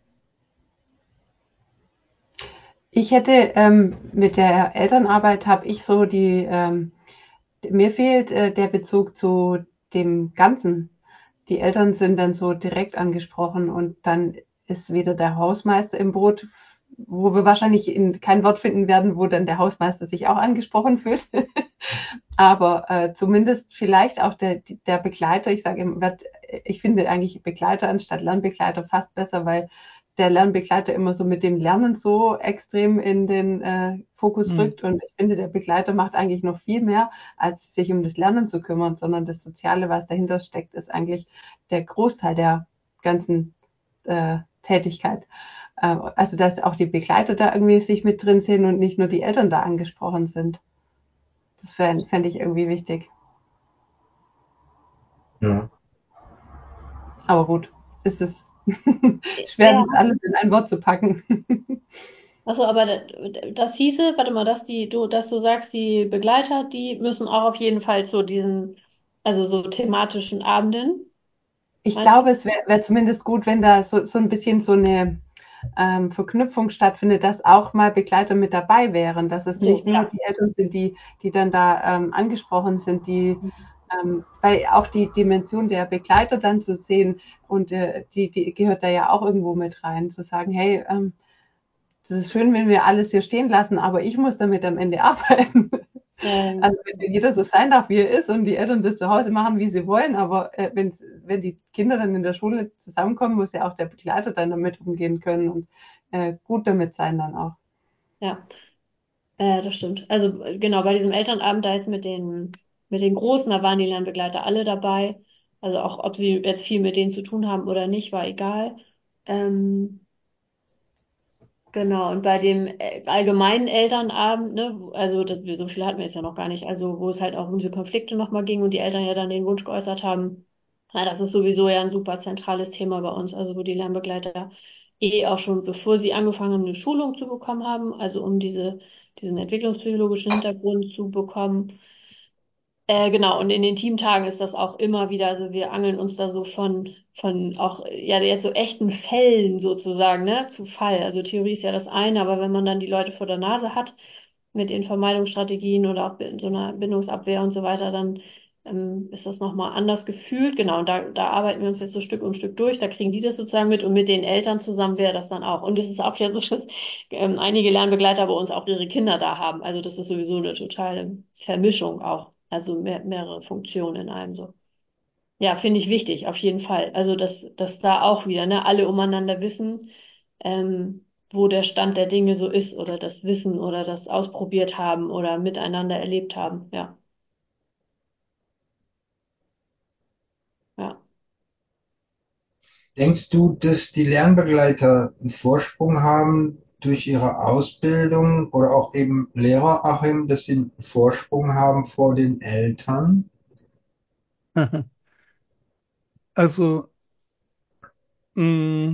Ich hätte mit der Elternarbeit habe ich so mir fehlt der Bezug zu dem Ganzen. Die Eltern sind dann so direkt angesprochen und dann ist wieder der Hausmeister im Boot, wo wir wahrscheinlich kein Wort finden werden, wo dann der Hausmeister sich auch angesprochen fühlt. Aber zumindest vielleicht auch der Begleiter, ich finde eigentlich Begleiter anstatt Lernbegleiter fast besser, weil der Lernbegleiter immer so mit dem Lernen so extrem in den Fokus rückt. Und ich finde, der Begleiter macht eigentlich noch viel mehr, als sich um das Lernen zu kümmern, sondern das Soziale, was dahinter steckt, ist eigentlich der Großteil der ganzen Tätigkeit. Also, dass auch die Begleiter da irgendwie sich mit drin sehen und nicht nur die Eltern da angesprochen sind. Das fände ich irgendwie wichtig. Ja. Aber gut, ist es schwer, Ja, das alles in ein Wort zu packen. achso, aber das hieße, warte mal, dass du sagst, die Begleiter, die müssen auch auf jeden Fall zu diesen, also so thematischen Abenden. Ich Meinst glaube, es wäre zumindest gut, wenn da so ein bisschen so eine Verknüpfung stattfindet, dass auch mal Begleiter mit dabei wären, dass es du? nicht nur Ja. die Eltern sind, die dann da angesprochen sind, weil auch die Dimension der Begleiter dann zu sehen und die gehört da ja auch irgendwo mit rein, zu sagen, hey, das ist schön, wenn wir alles hier stehen lassen, aber ich muss damit am Ende arbeiten. Also wenn jeder so sein darf, wie er ist und die Eltern das zu Hause machen, wie sie wollen, aber wenn die Kinder dann in der Schule zusammenkommen, muss ja auch der Begleiter dann damit umgehen können und gut damit sein dann auch. Ja, das stimmt. Also genau, bei diesem Elternabend da jetzt mit den Großen, da waren die Lernbegleiter alle dabei. Also auch, ob sie jetzt viel mit denen zu tun haben oder nicht, war egal. Ähm, genau, und bei dem allgemeinen Elternabend, ne, also so viel hatten wir jetzt ja noch gar nicht, also wo es halt auch um diese Konflikte nochmal ging und die Eltern ja dann den Wunsch geäußert haben, ja, das ist sowieso ja ein super zentrales Thema bei uns, also wo die Lernbegleiter auch schon, bevor sie angefangen haben, eine Schulung zu bekommen haben, also um diesen entwicklungspsychologischen Hintergrund zu bekommen. Genau, und in den Teamtagen ist das auch immer wieder, also wir angeln uns da so von auch, ja, jetzt so echten Fällen sozusagen, ne, zu Fall. Also Theorie ist ja das eine, aber wenn man dann die Leute vor der Nase hat mit den Vermeidungsstrategien oder auch in so einer Bindungsabwehr und so weiter, dann ist das nochmal anders gefühlt. Genau, und da arbeiten wir uns jetzt so Stück um Stück durch, da kriegen die das sozusagen mit und mit den Eltern zusammen wäre das dann auch. Und es ist auch ja so, dass einige Lernbegleiter bei uns auch ihre Kinder da haben. Also das ist sowieso eine totale Vermischung auch. Also mehrere Funktionen in einem so. Ja, finde ich wichtig, auf jeden Fall. Also, dass da auch wieder, ne, alle umeinander wissen, wo der Stand der Dinge so ist oder das Wissen oder das ausprobiert haben oder miteinander erlebt haben. Ja, ja. Denkst du, dass die Lernbegleiter einen Vorsprung haben durch ihre Ausbildung oder auch eben Lehrer, Achim, dass sie einen Vorsprung haben vor den Eltern? Also, mh,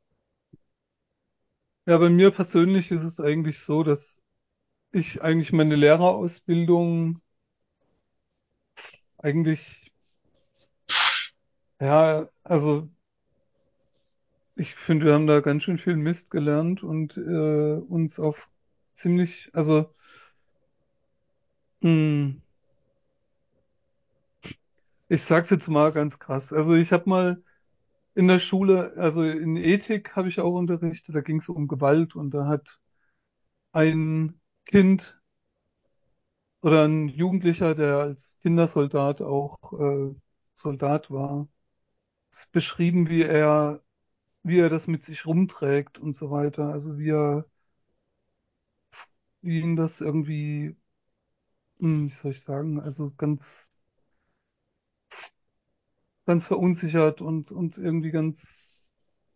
ja, bei mir persönlich ist es eigentlich so, dass ich eigentlich meine Lehrerausbildung eigentlich, ja, also ich finde, wir haben da ganz schön viel Mist gelernt und uns auf ziemlich, also mh, ich sag's jetzt mal ganz krass. Also ich habe mal in der Schule, also in Ethik habe ich auch unterrichtet, da ging es um Gewalt und da hat ein Kind oder ein Jugendlicher, der als Kindersoldat auch Soldat war, es beschrieben, wie er das mit sich rumträgt und so weiter. Also wie ihn das irgendwie, wie soll ich sagen, also ganz verunsichert und irgendwie ganz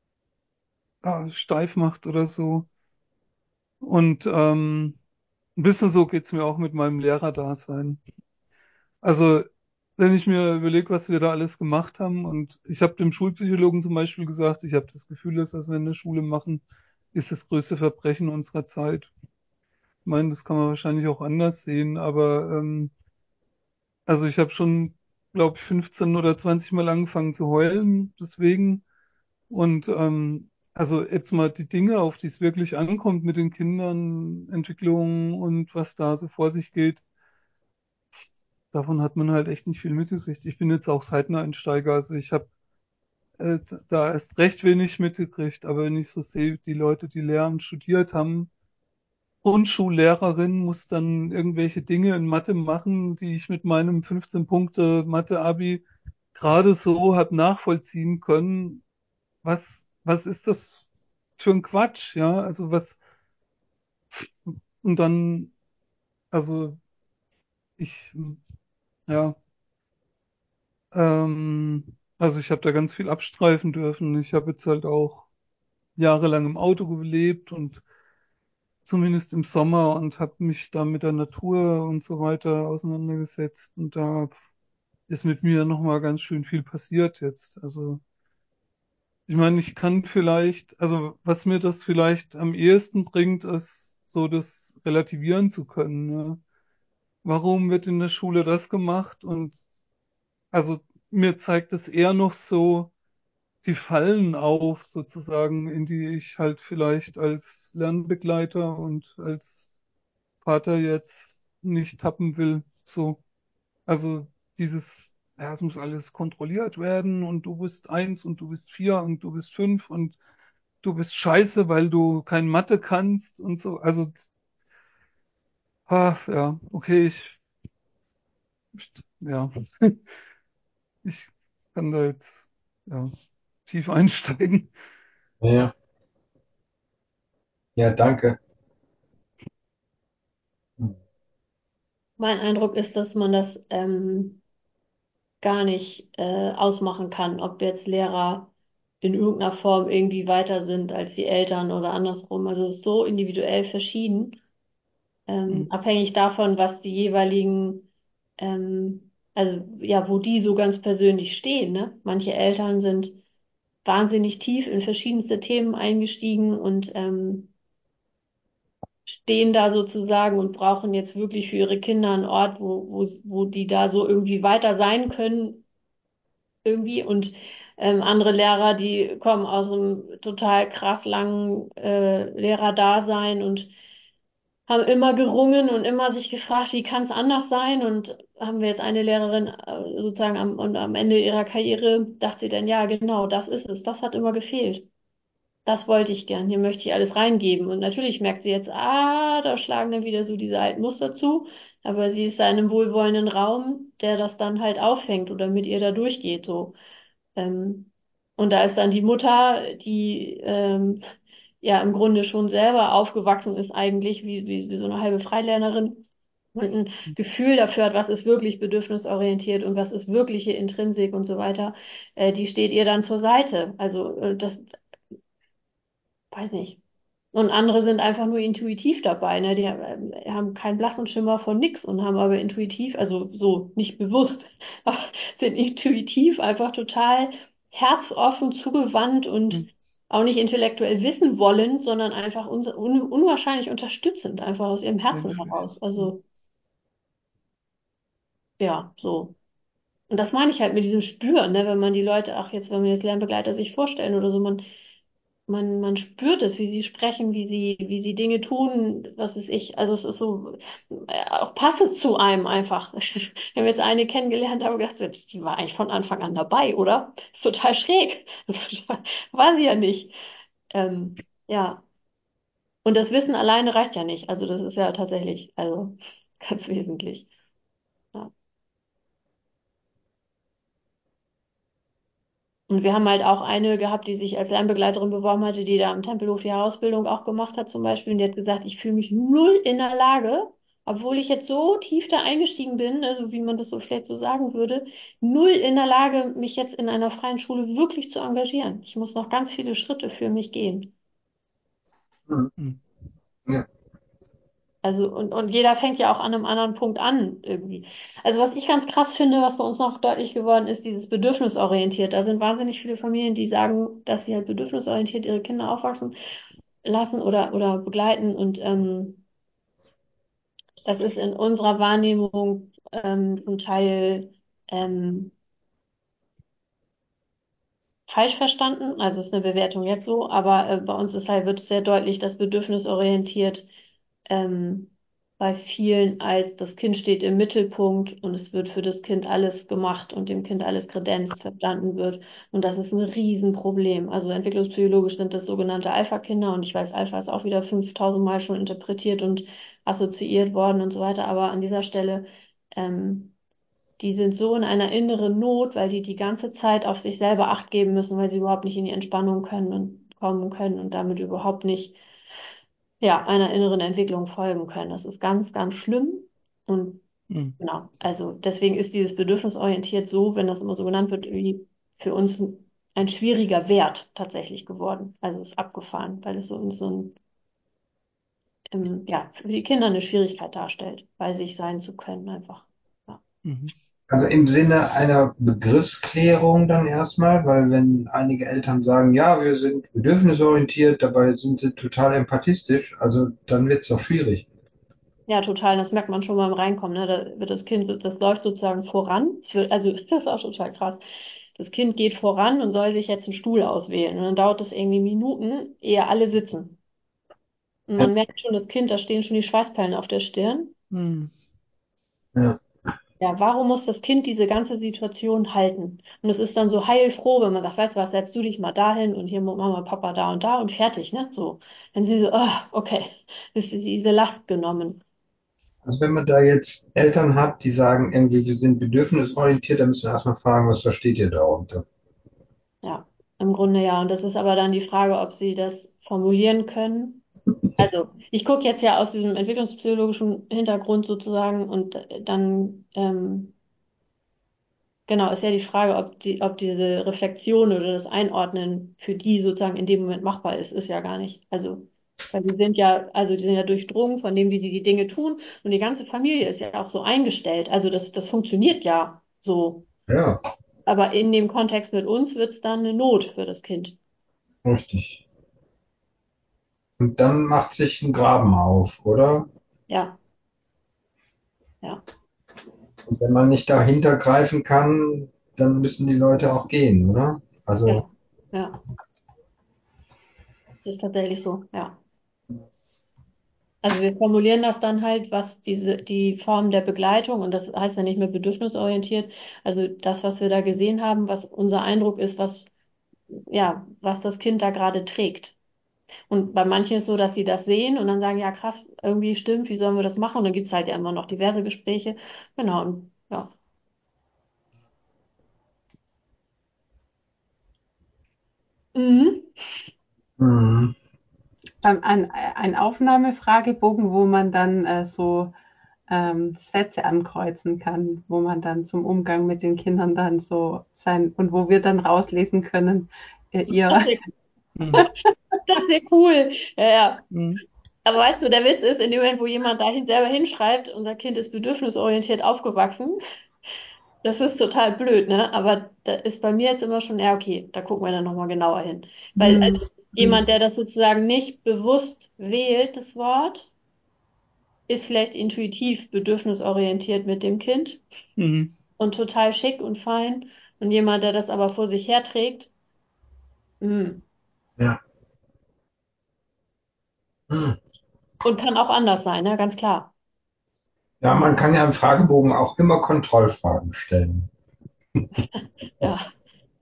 steif macht oder so. Und ein bisschen so geht's mir auch mit meinem Lehrerdasein. Also, wenn ich mir überlege, was wir da alles gemacht haben, und ich habe dem Schulpsychologen zum Beispiel gesagt, ich habe das Gefühl, dass was wir in der Schule machen, ist das größte Verbrechen unserer Zeit. Ich meine, das kann man wahrscheinlich auch anders sehen, aber also ich habe schon, glaube ich, 15 oder 20 Mal angefangen zu heulen, deswegen. Und also jetzt mal die Dinge, auf die es wirklich ankommt mit den Kindern, Entwicklung und was da so vor sich geht. davon hat man halt echt nicht viel mitgekriegt. Ich bin jetzt auch Seiteneinsteiger, also ich habe da erst recht wenig mitgekriegt, aber wenn ich so sehe, die Leute, die Lehramt studiert haben, Grundschullehrerin muss dann irgendwelche Dinge in Mathe machen, die ich mit meinem 15 Punkte Mathe-Abi gerade so hab nachvollziehen können. Was ist das für ein Quatsch, ja? Also und dann, also ich, ja, also ich habe da ganz viel abstreifen dürfen. Ich habe jetzt halt auch jahrelang im Auto gelebt und zumindest im Sommer und habe mich da mit der Natur und so weiter auseinandergesetzt und da ist mit mir nochmal ganz schön viel passiert jetzt. Also ich meine, ich kann vielleicht, also was mir das vielleicht am ehesten bringt, ist so das relativieren zu können. Ne? Warum wird in der Schule das gemacht? Und also mir zeigt es eher noch so die Fallen auf, sozusagen, in die ich halt vielleicht als Lernbegleiter und als Vater jetzt nicht tappen will. So, also ja, es muss alles kontrolliert werden und du bist 1 und du bist 4 und du bist 5 und du bist scheiße, weil du kein Mathe kannst und so. Also, ja, okay, ja, ich kann da jetzt, ja, tief einsteigen. Ja, ja, danke. Mein Eindruck ist, dass man das gar nicht ausmachen kann, ob jetzt Lehrer in irgendeiner Form irgendwie weiter sind als die Eltern oder andersrum. Also es ist so individuell verschieden, Hm, abhängig davon, was die jeweiligen, also ja, wo die so ganz persönlich stehen, ne? Manche Eltern sind wahnsinnig tief in verschiedenste Themen eingestiegen und stehen da sozusagen und brauchen jetzt wirklich für ihre Kinder einen Ort, wo die da so irgendwie weiter sein können, irgendwie. Und andere Lehrer, die kommen aus einem total krass langen Lehrerdasein und haben immer gerungen und immer sich gefragt, wie kann es anders sein? Und haben wir jetzt eine Lehrerin sozusagen und am Ende ihrer Karriere dachte sie dann, ja, genau, das ist es, das hat immer gefehlt. Das wollte ich gern, hier möchte ich alles reingeben. Und natürlich merkt sie jetzt, da schlagen dann wieder so diese alten Muster zu. Aber sie ist da in einem wohlwollenden Raum, der das dann halt auffängt oder mit ihr da durchgeht, so. Ähm, und da ist dann die Mutter, die ja im Grunde schon selber aufgewachsen ist, eigentlich wie so eine halbe Freilernerin und ein Gefühl dafür hat, was ist wirklich bedürfnisorientiert und was ist wirkliche Intrinsik und so weiter, die steht ihr dann zur Seite. Also das weiß nicht. Und andere sind einfach nur intuitiv dabei, ne? Die haben keinen blassen Schimmer von nix und haben aber intuitiv, also so nicht bewusst, aber sind intuitiv einfach total herzoffen, zugewandt hm, und auch nicht intellektuell wissen wollen, sondern einfach unwahrscheinlich unterstützend, einfach aus ihrem Herzen menschlich. heraus. Hm, Also ja, so. Und das meine ich halt mit diesem Spüren, ne? Wenn man die Leute, ach jetzt, wenn wir jetzt Lernbegleiter sich vorstellen oder so, man spürt es, wie sie sprechen, wie sie Dinge tun, was ist ich. Also es ist so, auch passt es zu einem einfach. Wir haben jetzt eine kennengelernt, haben gedacht, so, die war eigentlich von Anfang an dabei, oder? Ist total schräg. War sie ja nicht. Ja. Und das Wissen alleine reicht ja nicht. Also das ist ja tatsächlich, also ganz wesentlich. Ja. Und wir haben halt auch eine gehabt, die sich als Lernbegleiterin beworben hatte, die da am Tempelhof die Ausbildung auch gemacht hat zum Beispiel. Und die hat gesagt, ich fühle mich null in der Lage, obwohl ich jetzt so tief da eingestiegen bin, also wie man das so vielleicht so sagen würde, null in der Lage, mich jetzt in einer freien Schule wirklich zu engagieren. Ich muss noch ganz viele Schritte für mich gehen. Mhm. hm, Ja. Also, und jeder fängt ja auch an einem anderen Punkt an, irgendwie. Also, was ich ganz krass finde, was bei uns noch deutlich geworden ist, dieses bedürfnisorientiert. Da sind wahnsinnig viele Familien, die sagen, dass sie halt bedürfnisorientiert ihre Kinder aufwachsen lassen oder begleiten. Und das ist in unserer Wahrnehmung zum Teil ähm, falsch verstanden. Also, es ist eine Bewertung jetzt so, aber bei uns ist halt, wird sehr deutlich, dass bedürfnisorientiert ähm, bei vielen als das Kind steht im Mittelpunkt und es wird für das Kind alles gemacht und dem Kind alles kredenzt, verstanden wird. Und das ist ein Riesenproblem. Also entwicklungspsychologisch sind das sogenannte Alpha-Kinder und ich weiß, Alpha ist auch wieder 5000 Mal schon interpretiert und assoziiert worden und so weiter. Aber an dieser Stelle, die sind so in einer inneren Not, weil die ganze Zeit auf sich selber Acht geben müssen, weil sie überhaupt nicht in die Entspannung können und kommen können und damit überhaupt nicht ja, einer inneren Entwicklung folgen können. Das ist ganz, ganz schlimm. Und Mhm. genau, also deswegen ist dieses bedürfnisorientiert so, wenn das immer so genannt wird, wie für uns ein schwieriger Wert tatsächlich geworden. Also ist abgefahren, weil es so ein, ja, für die Kinder eine Schwierigkeit darstellt, bei sich sein zu können einfach. Ja. Mhm. Also im Sinne einer Begriffsklärung dann erstmal, weil wenn einige Eltern sagen, ja, wir sind bedürfnisorientiert, dabei sind sie total empathistisch, also dann wird es doch schwierig. Ja, total. Das merkt man schon beim Reinkommen. Ne? Da wird das Kind, das läuft sozusagen voran. Also das ist auch total krass. Das Kind geht voran und soll sich jetzt einen Stuhl auswählen. Und dann dauert es irgendwie Minuten, ehe alle sitzen. Und man merkt schon, das Kind, da stehen schon die Schweißperlen auf der Stirn. Mhm. Ja. Ja, warum muss das Kind diese ganze Situation halten? Und es ist dann so heilfroh, wenn man sagt, weißt du was, setz du dich mal dahin und hier Mama, Papa da und fertig, ne? So. Dann sie so, ah, okay, ist diese Last genommen. Also wenn man da jetzt Eltern hat, die sagen irgendwie, wir sind bedürfnisorientiert, dann müssen wir erstmal fragen, was versteht ihr darunter? Ja, im Grunde ja. Und das ist aber dann die Frage, ob sie das formulieren können. Also, ich gucke jetzt ja aus diesem entwicklungspsychologischen Hintergrund sozusagen und dann, genau, ist ja die Frage, ob diese Reflexion oder das Einordnen für die sozusagen in dem Moment machbar ist ja gar nicht. Also, weil die sind ja durchdrungen von dem, wie sie die Dinge tun und die ganze Familie ist ja auch so eingestellt. Also, das funktioniert ja so. Ja, Aber in dem Kontext mit uns wird es dann eine Not für das Kind. richtig. Und dann macht sich ein Graben auf, oder? Ja, ja. Und wenn man nicht dahinter greifen kann, dann müssen die Leute auch gehen, oder? Also, Ja, ja, ist tatsächlich so, ja. Also wir formulieren das dann halt, was die Form der Begleitung, und das heißt ja nicht mehr bedürfnisorientiert, also das, was wir da gesehen haben, was unser Eindruck ist, ja, was das Kind da gerade trägt. Und bei manchen ist so, dass sie das sehen und dann sagen, ja krass, irgendwie stimmt, wie sollen wir das machen? Und dann gibt es halt ja immer noch diverse Gespräche. Genau, und ja. Mhm. mhm. Ein Aufnahmefragebogen, wo man dann so Sätze ankreuzen kann, wo man dann zum Umgang mit den Kindern dann so sein und wo wir dann rauslesen können, Das ihr. wäre Mhm. das wär cool. Ja, ja. Mhm. Aber weißt du, der Witz ist, in dem Moment, wo jemand dahin selber hinschreibt, unser Kind ist bedürfnisorientiert aufgewachsen, das ist total blöd, ne? Aber da ist bei mir jetzt immer schon, ja, okay, da gucken wir dann nochmal genauer hin. Weil Hm, also hm, jemand, der das sozusagen nicht bewusst wählt, das Wort, ist vielleicht intuitiv bedürfnisorientiert mit dem Kind Mhm. und total schick und fein. Und jemand, der das aber vor sich herträgt, mm, Ja. Hm. und kann auch anders sein, ne? Ganz klar. Ja, man kann ja im Fragebogen auch immer Kontrollfragen stellen. Ja.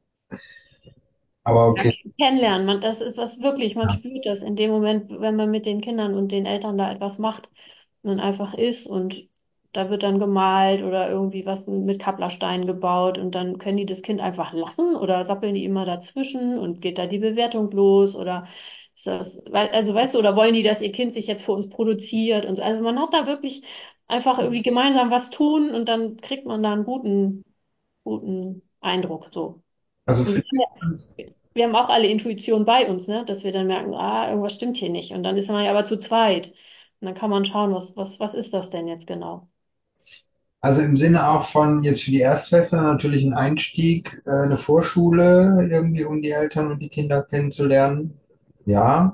Aber Ja, okay. kennenlernen, das ist was wirklich, man spürt das in dem Moment, wenn man mit den Kindern und den Eltern da etwas macht und einfach ist und da wird dann gemalt oder irgendwie was mit Kaplasteinen gebaut und dann können die das Kind einfach lassen oder sappeln die immer dazwischen und geht da die Bewertung los oder ist das, also weißt du, oder wollen die, dass ihr Kind sich jetzt für uns produziert und so. Also man hat da wirklich einfach irgendwie gemeinsam was tun und dann kriegt man da einen guten Eindruck so. Also Und für wir haben auch alle Intuition bei uns, ne? Dass wir dann merken, ah, irgendwas stimmt hier nicht. Und dann ist man ja aber zu zweit. Und dann kann man schauen, was ist das denn jetzt genau? Also im Sinne auch von jetzt für die Erstklässler natürlich ein Einstieg, eine Vorschule, irgendwie um die Eltern und die Kinder kennenzulernen. Ja,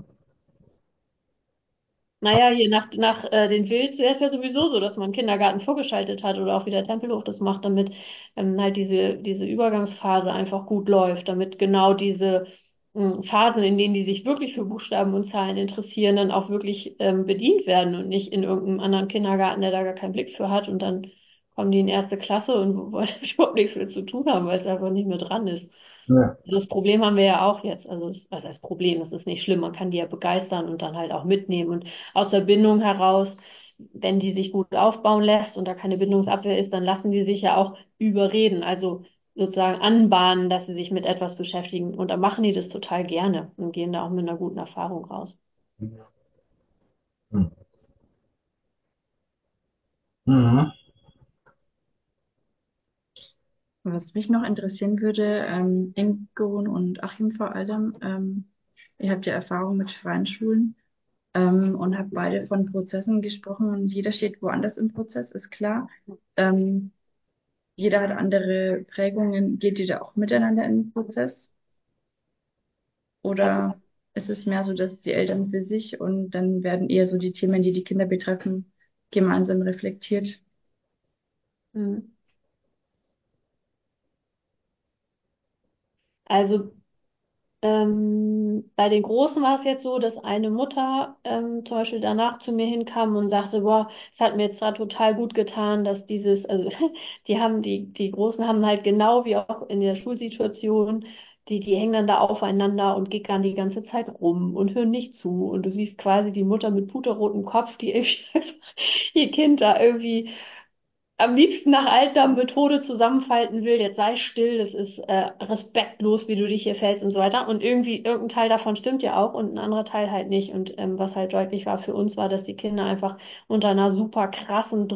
Naja, hier nach den Wilds wäre es ja sowieso so, dass man Kindergarten vorgeschaltet hat oder auch wie der Tempelhof das macht, damit halt diese Übergangsphase einfach gut läuft, damit genau Phasen, in denen die sich wirklich für Buchstaben und Zahlen interessieren, dann auch wirklich bedient werden und nicht in irgendeinem anderen Kindergarten, der da gar keinen Blick für hat und dann kommen die in erste Klasse und wollen überhaupt nichts mit zu tun haben, weil es einfach nicht mehr dran ist. Ja. Das Problem haben wir ja auch jetzt. Also, was heißt Problem? Es ist nicht schlimm. Man kann die ja begeistern und dann halt auch mitnehmen. Und aus der Bindung heraus, wenn die sich gut aufbauen lässt und da keine Bindungsabwehr ist, dann lassen die sich ja auch überreden. Also sozusagen anbahnen, dass sie sich mit etwas beschäftigen. Und dann machen die das total gerne und gehen da auch mit einer guten Erfahrung raus. Hm. Mhm. Was mich noch interessieren würde, Ingun und Achim vor allem, ihr habt ja Erfahrung mit freien Schulen und habt beide von Prozessen gesprochen und jeder steht woanders im Prozess, ist klar. Ähm, Jeder hat andere Prägungen. Geht ihr da auch miteinander in den Prozess? Oder ist es mehr so, dass die Eltern für sich und dann werden eher so die Themen, die die Kinder betreffen, gemeinsam reflektiert? Mhm. Also bei den Großen war es jetzt so, dass eine Mutter zum Beispiel danach zu mir hinkam und sagte, boah, es hat mir jetzt gerade total gut getan, dass also die Großen haben halt genau wie auch in der Schulsituation, die hängen dann da aufeinander und gickern die ganze Zeit rum und hören nicht zu. Und du siehst quasi die Mutter mit puterrotem Kopf, die irgendwie einfach ihr Kind da irgendwie am liebsten nach alter Methode zusammenfalten will, jetzt sei still, das ist respektlos, wie du dich hier fällst und so weiter. Und irgendwie, irgendein Teil davon stimmt ja auch und ein anderer Teil halt nicht. Und was halt deutlich war für uns, war, dass die Kinder einfach unter einer super krassen,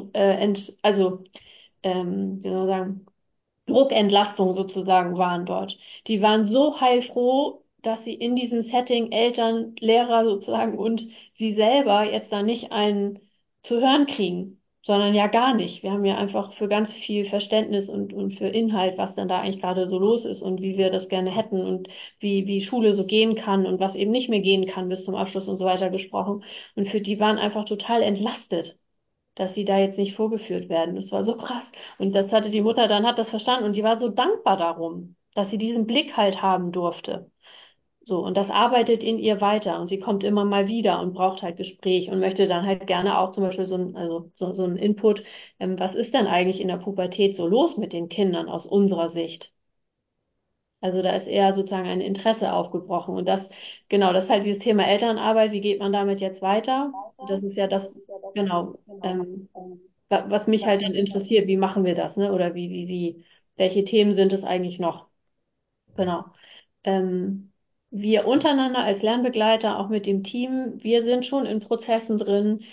wie soll man sagen, Druckentlastung sozusagen waren dort. Die waren so heilfroh, dass sie in diesem Setting Eltern, Lehrer sozusagen und sie selber jetzt da nicht einen zu hören kriegen, sondern ja gar nicht. Wir haben ja einfach für ganz viel Verständnis und für Inhalt, was denn da eigentlich gerade so los ist und wie wir das gerne hätten und wie Schule so gehen kann und was eben nicht mehr gehen kann bis zum Abschluss und so weiter gesprochen. Und für die waren einfach total entlastet, dass sie da jetzt nicht vorgeführt werden. Das war so krass. Und das hatte die Mutter dann, hat das verstanden und die war so dankbar darum, dass sie diesen Blick halt haben durfte. So, und das arbeitet in ihr weiter und sie kommt immer mal wieder und braucht halt Gespräch und möchte dann halt gerne auch zum Beispiel so ein Input, was ist denn eigentlich in der Pubertät so los mit den Kindern aus unserer Sicht? Also da ist eher sozusagen ein Interesse aufgebrochen. Und das, genau, das ist halt dieses Thema Elternarbeit. Wie geht man damit jetzt weiter? Das ist ja das, genau, was mich halt dann interessiert. Wie machen wir das, ne? Oder welche Themen sind es eigentlich noch? Genau. Ähm, Wir untereinander als Lernbegleiter, auch mit dem Team, wir sind schon in Prozessen drin.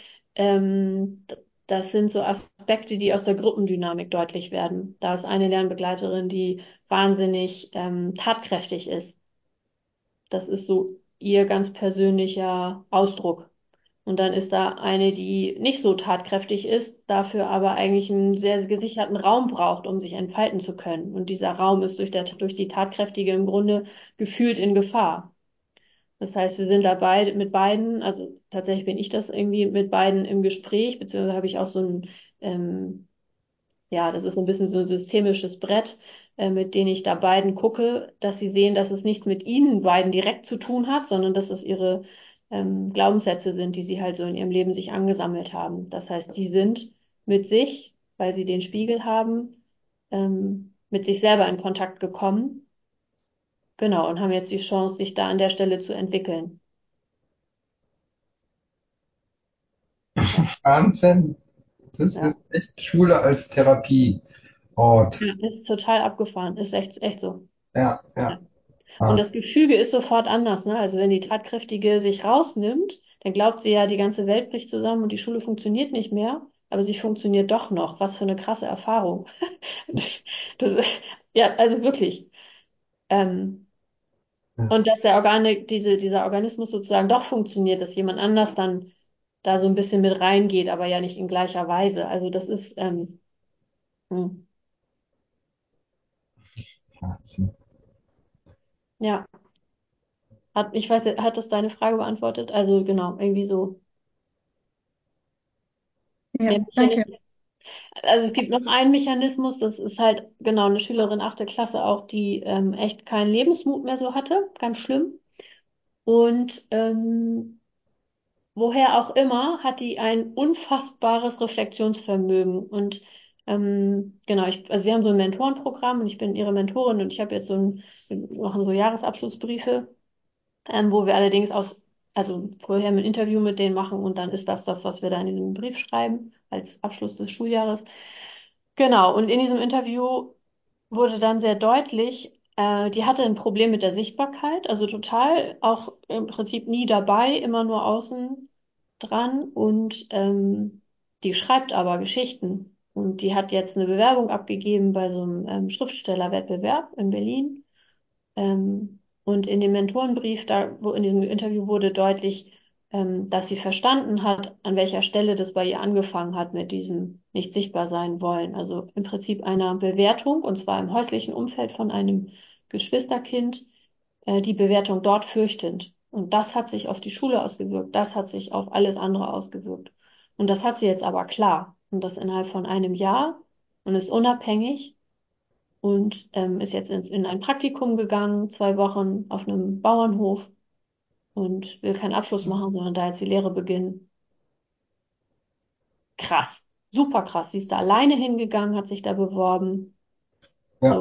Das sind so Aspekte, die aus der Gruppendynamik deutlich werden. Da ist eine Lernbegleiterin, die wahnsinnig tatkräftig ist. Das ist so ihr ganz persönlicher Ausdruck. Und dann ist da eine, die nicht so tatkräftig ist, dafür aber eigentlich einen sehr gesicherten Raum braucht, um sich entfalten zu können. Und dieser Raum ist durch die Tatkräftige im Grunde gefühlt in Gefahr. Das heißt, wir sind dabei mit beiden, also tatsächlich bin ich das irgendwie mit beiden im Gespräch, beziehungsweise habe ich auch so ein, ja, das ist so ein bisschen so ein systemisches Brett, mit dem ich da beiden gucke, dass sie sehen, dass es nichts mit ihnen beiden direkt zu tun hat, sondern dass es ihre Glaubenssätze sind, die sie halt so in ihrem Leben sich angesammelt haben. Das heißt, die sind mit sich, weil sie den Spiegel haben, mit sich selber in Kontakt gekommen. Genau, und haben jetzt die Chance, sich da an der Stelle zu entwickeln. Wahnsinn. Das Ja. ist echt Schule als Therapieort. Ja, ist total abgefahren. Ist echt so. Ja, Ja. ja. Und Ah, das Gefüge ist sofort anders, ne? Also wenn die Tatkräftige sich rausnimmt, dann glaubt sie ja, die ganze Welt bricht zusammen und die Schule funktioniert nicht mehr, aber sie funktioniert doch noch. Was für eine krasse Erfahrung. Das, ja, also wirklich. Ähm, ja. und dass dieser Organismus sozusagen doch funktioniert, dass jemand anders dann da so ein bisschen mit reingeht, aber ja nicht in gleicher Weise. Also das ist, hm, Wahnsinn. ja. Ich weiß, hat das deine Frage beantwortet? Also genau, irgendwie so. Ja, Mehr danke. Mechanismen. Also es gibt noch einen Mechanismus, das ist halt genau eine Schülerin 8. Klasse auch, die echt keinen Lebensmut mehr so hatte, ganz schlimm. Und woher auch immer, hat die ein unfassbares Reflexionsvermögen. Und genau, also wir haben so ein Mentorenprogramm und ich bin ihre Mentorin und ich habe jetzt wir machen so Jahresabschlussbriefe, wo wir allerdings also vorher ein Interview mit denen machen und dann ist das, was wir da in diesem Brief schreiben, als Abschluss des Schuljahres. Genau, und in diesem Interview wurde dann sehr deutlich, die hatte ein Problem mit der Sichtbarkeit, also total, auch im Prinzip nie dabei, immer nur außen dran und die schreibt aber Geschichten. Und die hat jetzt eine Bewerbung abgegeben bei so einem Schriftstellerwettbewerb in Berlin. Und in dem Mentorenbrief, in diesem Interview wurde deutlich, dass sie verstanden hat, an welcher Stelle das bei ihr angefangen hat mit diesem nicht sichtbar sein wollen. Also im Prinzip einer Bewertung, und zwar im häuslichen Umfeld von einem Geschwisterkind, die Bewertung dort fürchtend. Und das hat sich auf die Schule ausgewirkt, das hat sich auf alles andere ausgewirkt. Und das hat sie jetzt aber klar. Und das innerhalb von einem Jahr und ist unabhängig und ist jetzt in ein Praktikum gegangen, 2 Wochen auf einem Bauernhof und will keinen Abschluss machen, sondern da jetzt die Lehre beginnen. Krass, super krass. Sie ist da alleine hingegangen, hat sich da beworben. Ja, So,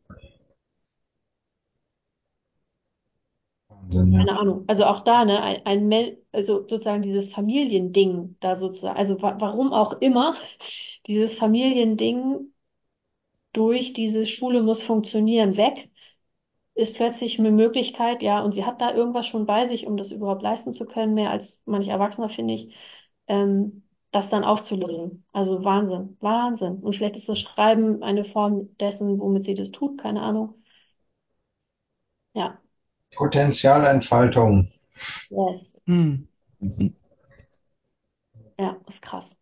Wahnsinn, ja. keine Ahnung. Also auch da, ne, also sozusagen dieses Familiending da sozusagen, also warum auch immer, dieses Familiending durch diese Schule muss funktionieren weg, ist plötzlich eine Möglichkeit, ja, und sie hat da irgendwas schon bei sich, um das überhaupt leisten zu können, mehr als manch Erwachsener, finde ich, das dann aufzulösen. Also Wahnsinn, Wahnsinn. Und vielleicht ist das Schreiben eine Form dessen, womit sie das tut, keine Ahnung. Ja, Potenzialentfaltung. yes. Hm. Ja, ist krass.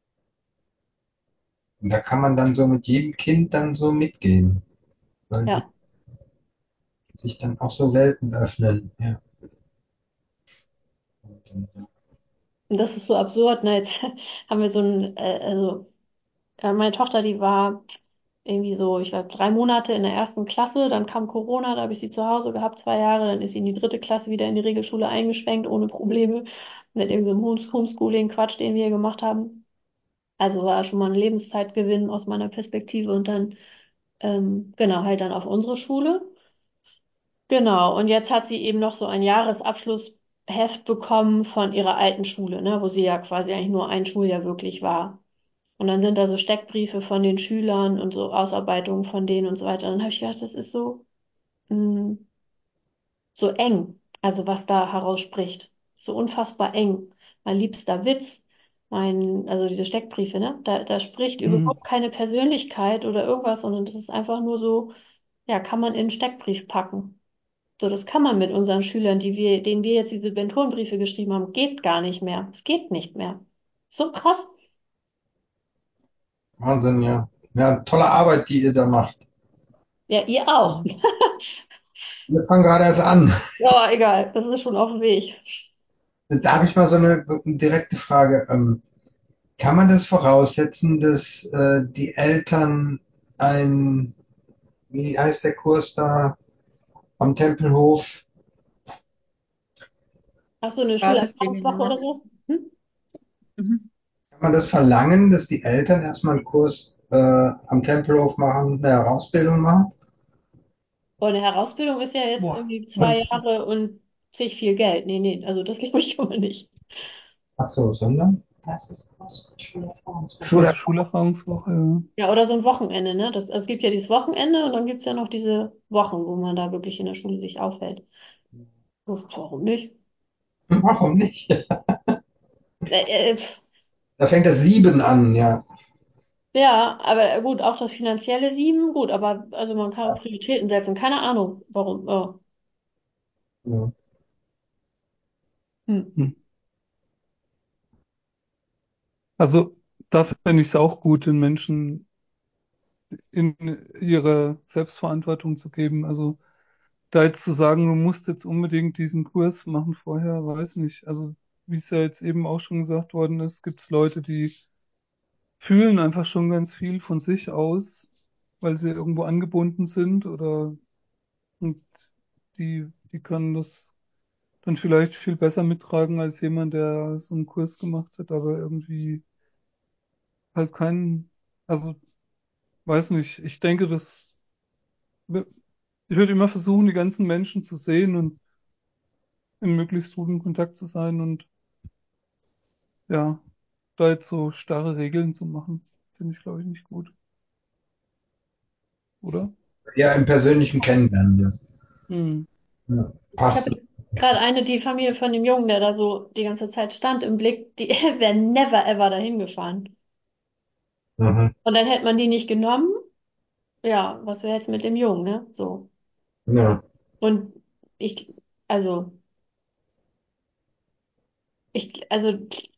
Und da kann man dann so mit jedem Kind dann so mitgehen, weil die Ja. sich dann auch so Welten öffnen. Ja. Wahnsinn, ja. Und das ist so absurd, ne? Jetzt haben wir so also meine Tochter, die war irgendwie so, ich glaube, 3 Monate in der 1. Klasse, dann kam Corona, da habe ich sie zu Hause gehabt, 2 Jahre, dann ist sie in die 3. Klasse wieder in die Regelschule eingeschwenkt, ohne Probleme, mit irgendeinem Homeschooling-Quatsch, den wir hier gemacht haben. Also war schon mal ein Lebenszeitgewinn aus meiner Perspektive und dann, genau, halt dann auf unsere Schule. Genau, und jetzt hat sie eben noch so ein Jahresabschlussheft bekommen von ihrer alten Schule, ne, wo sie ja quasi eigentlich nur ein Schuljahr wirklich war. Und dann sind da so Steckbriefe von den Schülern und so Ausarbeitungen von denen und so weiter. Dann habe ich gedacht, das ist mh, so eng, also was da herausspricht. So unfassbar eng. Mein liebster Witz, also diese Steckbriefe, ne? Da spricht Hm. überhaupt keine Persönlichkeit oder irgendwas, sondern das ist einfach nur so, ja, kann man in einen Steckbrief packen. So, das kann man mit unseren Schülern, denen wir jetzt diese Mentorenbriefe geschrieben haben, geht gar nicht mehr. Es geht nicht mehr. So krass. Wahnsinn, ja. Ja, tolle Arbeit, die ihr da macht. Ja, ihr auch. Wir fangen gerade erst an. Aber egal, das ist schon auf dem Weg. Da habe ich mal so eine direkte Frage. Kann man das voraussetzen, dass die Eltern ein, wie heißt der Kurs da am Tempelhof, Hast du eine Schulerfahrungswoche Basisseminar. oder so? Hm? Mhm. kann man das verlangen, dass die Eltern erstmal einen Kurs am Tempelhof machen, eine Herausbildung machen? Boah, eine Herausbildung ist ja jetzt Boah, irgendwie man, 2 Jahre und zig viel Geld. Nee, nee, also das glaube ich aber nicht. Ach so, sondern also Schule. Schulerfahrungswoche, ja. Ja, oder so ein Wochenende, ne? Also es gibt ja dieses Wochenende und dann gibt es ja noch diese Wochen, wo man da wirklich in der Schule sich aufhält. Warum nicht? Warum nicht? Pff, Da fängt das Sieben an, ja. ja, aber gut, auch das finanzielle Sieben, gut, aber also man kann Prioritäten setzen. Keine Ahnung, warum. Oh. Ja. Hm. Hm. Also da finde ich es auch gut, den Menschen in ihre Selbstverantwortung zu geben. Also da jetzt zu sagen, du musst jetzt unbedingt diesen Kurs machen vorher, weiß nicht. Also wie es ja jetzt eben auch schon gesagt worden ist, gibt es Leute, die fühlen einfach schon ganz viel von sich aus, weil sie irgendwo angebunden sind oder und die können das dann vielleicht viel besser mittragen als jemand, der so einen Kurs gemacht hat, aber irgendwie halt keinen, also weiß nicht, ich denke, ich würde immer versuchen, die ganzen Menschen zu sehen und in möglichst gutem Kontakt zu sein und ja, da jetzt so starre Regeln zu machen, finde ich, glaube ich, nicht gut, oder? Ja, im persönlichen Kennenlernen. Hm. Ja. Ja. Ich habe Passt. gerade die Familie von dem Jungen, der da so die ganze Zeit stand im Blick, die wäre never ever dahin gefahren. Mhm. Und dann hätte man die nicht genommen. Ja, was wäre jetzt mit dem Jungen, ne? So. Ja. Und ich, also, also,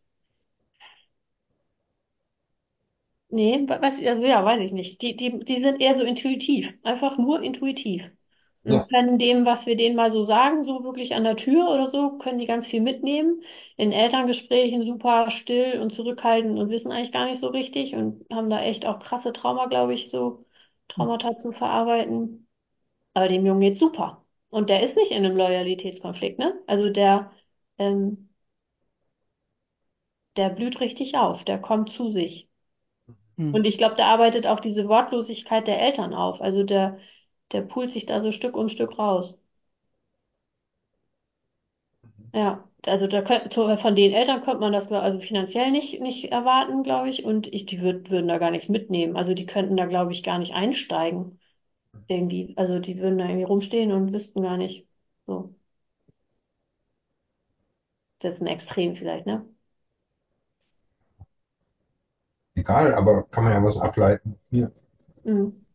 nee, was, also ja, weiß ich nicht. Die sind eher so intuitiv, einfach nur intuitiv. Ja. Und können dem, was wir denen mal so sagen, so wirklich an der Tür oder so, können die ganz viel mitnehmen. In Elterngesprächen super still und zurückhaltend und wissen eigentlich gar nicht so richtig und haben da echt auch krasse Trauma, glaube ich, so Traumata zu verarbeiten. Aber dem Jungen geht's super. Und der ist nicht in einem Loyalitätskonflikt, ne? Also ähm, der blüht richtig auf, der kommt zu sich. Hm. Und ich glaube, der arbeitet auch diese Wortlosigkeit der Eltern auf. Also der pult sich da so Stück um Stück raus. Ja, also von den Eltern könnte man das also finanziell nicht erwarten, glaube ich. Und die würden da gar nichts mitnehmen. Also die könnten da, glaube ich, gar nicht einsteigen. Irgendwie. Also die würden da irgendwie rumstehen und wüssten gar nicht. So, das ist jetzt ein Extrem vielleicht, ne? Egal, aber kann man ja was ableiten. Ja. Mhm.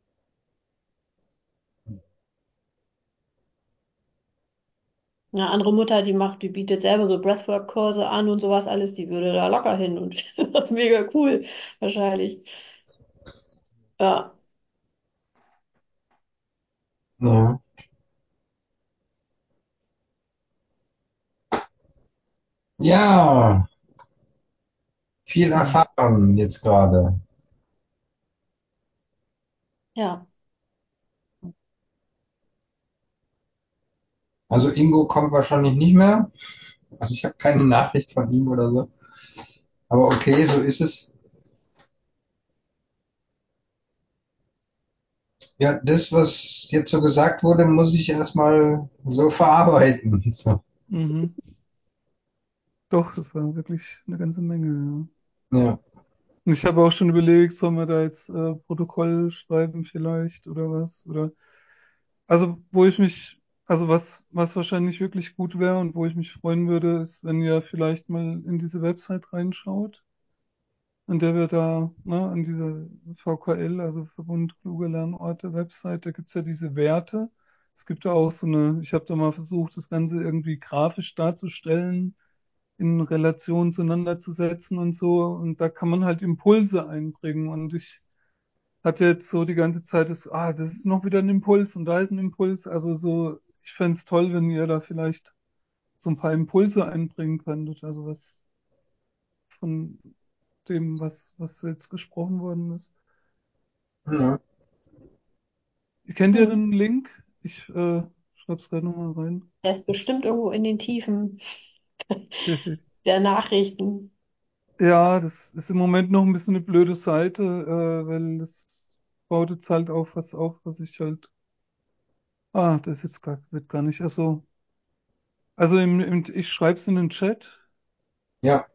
Eine andere Mutter, die bietet selber so Breathwork-Kurse an und sowas alles, die würde da locker hin und das ist mega cool, wahrscheinlich. Ja, Ja. Ja, viel Hm. erfahren jetzt gerade. ja. Also Ingo kommt wahrscheinlich nicht mehr. Also ich habe keine Nachricht von ihm oder so. Aber okay, so ist es. Ja, das, was jetzt so gesagt wurde, muss ich erstmal so verarbeiten. So. Mhm. Doch, das war wirklich eine ganze Menge, ja. Ja. Und ich habe auch schon überlegt, sollen wir da jetzt Protokoll schreiben vielleicht oder was? Oder also also was wahrscheinlich wirklich gut wäre und wo ich mich freuen würde, ist, wenn ihr vielleicht mal in diese Website reinschaut, an der wir da, ne, an diese VKL, also Verbund Kluge Lernorte Website, da gibt's ja diese Werte. Es gibt ja auch ich habe da mal versucht, das Ganze irgendwie grafisch darzustellen, in Relation zueinander zu setzen und so. Und da kann man halt Impulse einbringen. Und ich hatte jetzt so die ganze Zeit das ist noch wieder ein Impuls und da ist ein Impuls. Also so, ich fände es toll, wenn ihr da vielleicht so ein paar Impulse einbringen könntet. Also was von dem, was jetzt gesprochen worden ist. Ja. Kennt ihr Hm. den Link? Ich schreibe es gerade nochmal rein. Der ist bestimmt irgendwo in den Tiefen der Nachrichten. Ja, das ist im Moment noch ein bisschen eine blöde Seite, weil das baut jetzt halt auf, was ich halt. Das ist wird gar nicht. Also ich schreibe es in den Chat Ja,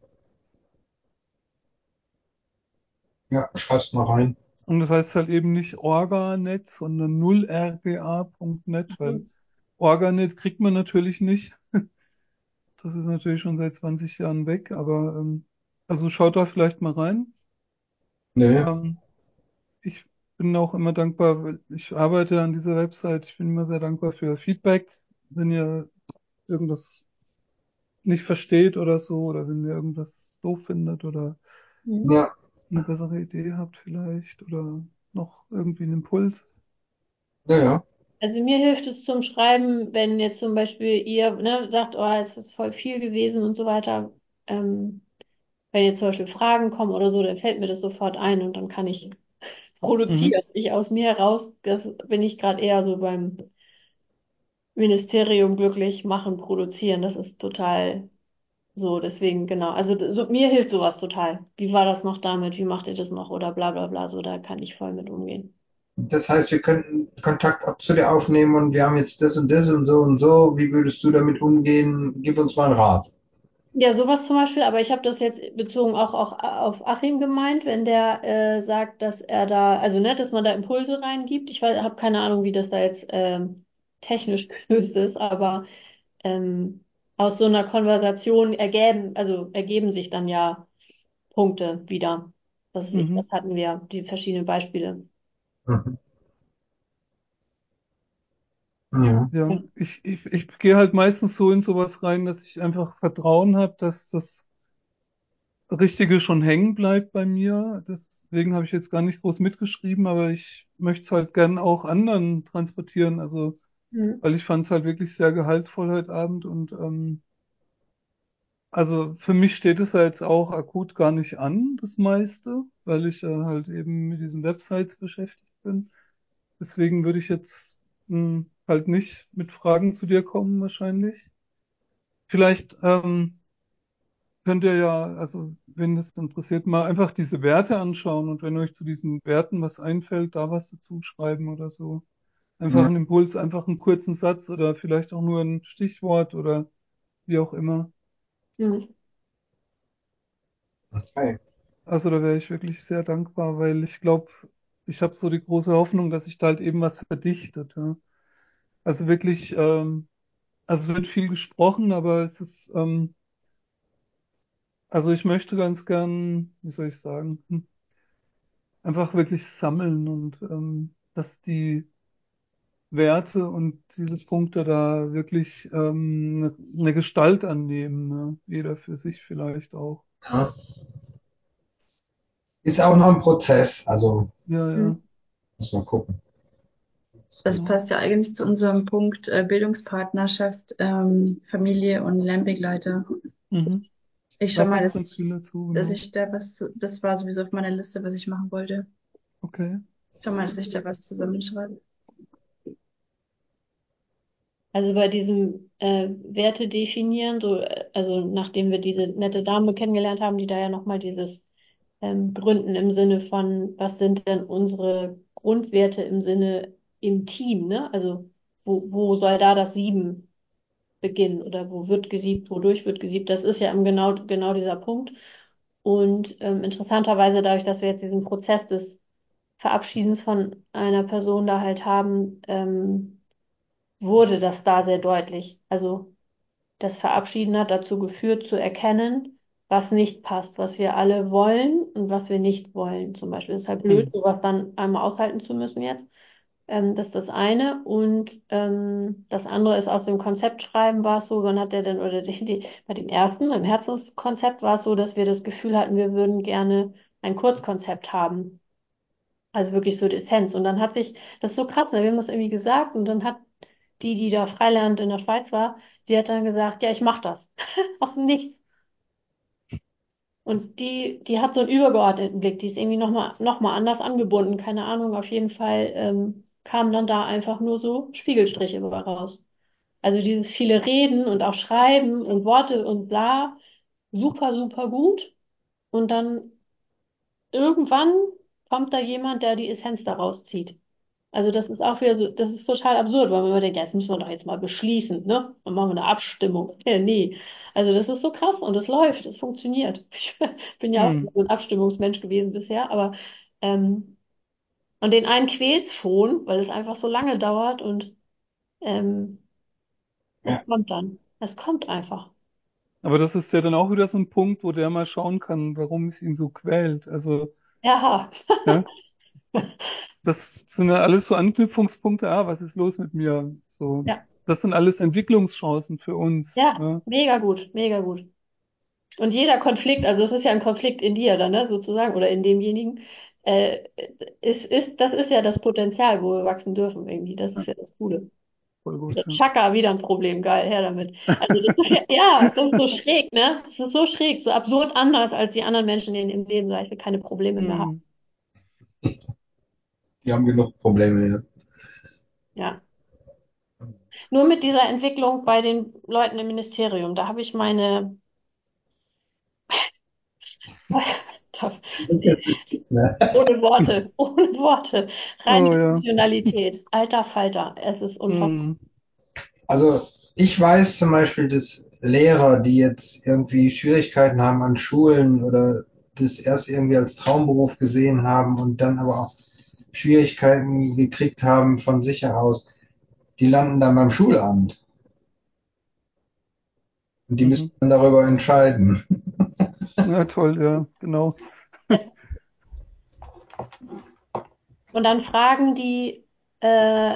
ja, schreib's mal rein. und das heißt halt eben nicht Organet, sondern 0rga.net, weil Mhm. Organet kriegt man natürlich nicht. Das ist natürlich schon seit 20 Jahren weg, aber also schaut da vielleicht mal rein. Nee, Ähm, Ich bin auch immer dankbar, weil ich arbeite an dieser Website. Ich bin immer sehr dankbar für Feedback, wenn ihr irgendwas nicht versteht oder so, oder wenn ihr irgendwas doof findet oder Mhm. ja, eine bessere Idee habt vielleicht oder noch irgendwie einen Impuls. ja, ja. Also mir hilft es zum Schreiben, wenn jetzt zum Beispiel ihr, ne, sagt, oh, es ist voll viel gewesen und so weiter. Ähm, wenn jetzt zum Beispiel Fragen kommen oder so, dann fällt mir das sofort ein und dann kann ich Mhm. produzieren. Ich aus mir heraus, das bin ich gerade eher so beim Ministerium glücklich machen, produzieren. Das ist total so, deswegen, genau. Also so, mir hilft sowas total. Wie war das noch damit? Wie macht ihr das noch? Oder bla bla bla. So, da kann ich voll mit umgehen. Das heißt, wir könnten Kontakt zu dir aufnehmen und wir haben jetzt das und das und so und so. Wie würdest du damit umgehen? Gib uns mal einen Rat. Ja, sowas zum Beispiel, aber ich habe das jetzt bezogen auch auf Achim gemeint, wenn der sagt, dass er da, also ne, dass man da Impulse reingibt. Ich habe keine Ahnung, wie das da jetzt technisch gelöst ist, aber ähm, aus so einer Konversation ergeben sich dann ja Punkte wieder. Mhm. Das hatten wir, die verschiedenen Beispiele. Mhm. Ja. Ja, ich gehe halt meistens so in sowas rein, dass ich einfach Vertrauen habe, dass das Richtige schon hängen bleibt bei mir. Deswegen habe ich jetzt gar nicht groß mitgeschrieben, aber ich möchte es halt gern auch anderen transportieren. Also, Mhm. weil ich fand es halt wirklich sehr gehaltvoll heute Abend und also für mich steht es ja jetzt auch akut gar nicht an, das meiste, weil ich halt eben mit diesen Websites beschäftigt bin. Deswegen würde ich jetzt halt nicht mit Fragen zu dir kommen wahrscheinlich. Vielleicht könnt ihr ja, also wenn das interessiert, mal einfach diese Werte anschauen und wenn euch zu diesen Werten was einfällt, da was dazu schreiben oder so. Einfach Ja. einen Impuls, einfach einen kurzen Satz oder vielleicht auch nur ein Stichwort oder wie auch immer. Mhm. Okay. Also da wäre ich wirklich sehr dankbar, weil ich glaube, ich habe so die große Hoffnung, dass sich da halt eben was verdichtet. Ja. Also wirklich, also es wird viel gesprochen, aber es ist, also ich möchte ganz gern, wie soll ich sagen, einfach wirklich sammeln und dass die Werte und diese Punkte da wirklich eine Gestalt annehmen, ne? Jeder für sich vielleicht auch. Ja. Ist auch noch ein Prozess, also Ja, Mhm. ja, muss man gucken. Das genau. passt ja eigentlich zu unserem Punkt Bildungspartnerschaft, Familie und Lernbegleiter. Mhm. Ich Da schau mal, passt ganz viel dazu, dass genau. ich da das war sowieso auf meiner Liste, was ich machen wollte. Okay. Schau mal, dass ich da was zusammenschreibe. Also bei diesem Werte definieren, so, also nachdem wir diese nette Dame kennengelernt haben, die da ja nochmal dieses Gründen im Sinne von, was sind denn unsere Grundwerte im Sinne im Team, ne? Also wo soll da das Sieben beginnen oder wo wird gesiebt, wodurch wird gesiebt? Das ist ja genau dieser Punkt. Und interessanterweise, dadurch, dass wir jetzt diesen Prozess des Verabschiedens von einer Person da halt haben, wurde das da sehr deutlich. Also das Verabschieden hat dazu geführt, zu erkennen, was nicht passt, was wir alle wollen und was wir nicht wollen. Zum Beispiel ist es halt blöd, Hm. sowas dann einmal aushalten zu müssen jetzt. Das ist das eine. Und das andere ist aus dem Konzeptschreiben war es so, wann hat der denn, oder bei dem ersten, im Herzenskonzept war es so, dass wir das Gefühl hatten, wir würden gerne ein Kurzkonzept haben. Also wirklich so die Essenz. Und dann hat sich, das ist so krass, ne? Wir haben das irgendwie gesagt und dann hat die da Freiland in der Schweiz war, die hat dann gesagt, ja, ich mach das. Aus dem Nichts. Und die hat so einen übergeordneten Blick, die ist irgendwie noch mal anders angebunden, keine Ahnung, auf jeden Fall kamen dann da einfach nur so Spiegelstriche raus. Also dieses viele Reden und auch Schreiben und Worte und bla, super, super gut. Und dann irgendwann kommt da jemand, der die Essenz daraus zieht. Also das ist auch wieder so, das ist total absurd, weil man immer denkt, ja, das müssen wir doch jetzt mal beschließen, ne? Dann machen wir eine Abstimmung. Ja, nee. Also das ist so krass und es läuft, es funktioniert. Ich bin ja auch Hm. so ein Abstimmungsmensch gewesen bisher, aber ähm, und den einen quält's schon, weil es einfach so lange dauert und ähm, es Ja. kommt dann. Es kommt einfach. Aber das ist ja dann auch wieder so ein Punkt, wo der mal schauen kann, warum es ihn so quält. Also, Ja, ja, das sind ja alles so Anknüpfungspunkte. Ah, was ist los mit mir? So, ja, das sind alles Entwicklungschancen für uns. ja, Ja, mega gut, mega gut. Und jeder Konflikt, also es ist ja ein Konflikt in dir dann, ne, sozusagen, oder in demjenigen, äh, das ist ja das Potenzial, wo wir wachsen dürfen irgendwie. Das ist ja das Coole. voll gut, ja. Chaka, wieder ein Problem, geil, her damit. Also das ist, ja, das ist so schräg, ne? Das ist so schräg, so absurd anders als die anderen Menschen in im Leben, sag ich will keine Probleme mehr haben. Die haben genug Probleme. Ja. Nur mit dieser Entwicklung bei den Leuten im Ministerium, da habe ich meine Ja. ohne Worte, reine Oh ja. Funktionalität, alter Falter, es ist unfassbar. Hm. Also ich weiß zum Beispiel, dass Lehrer, die jetzt irgendwie Schwierigkeiten haben an Schulen oder das erst irgendwie als Traumberuf gesehen haben und dann aber auch Schwierigkeiten gekriegt haben von sich aus, die landen dann beim Schulamt und die müssen Mhm. dann darüber entscheiden. Ja, toll, ja, genau. Und dann fragen die, äh,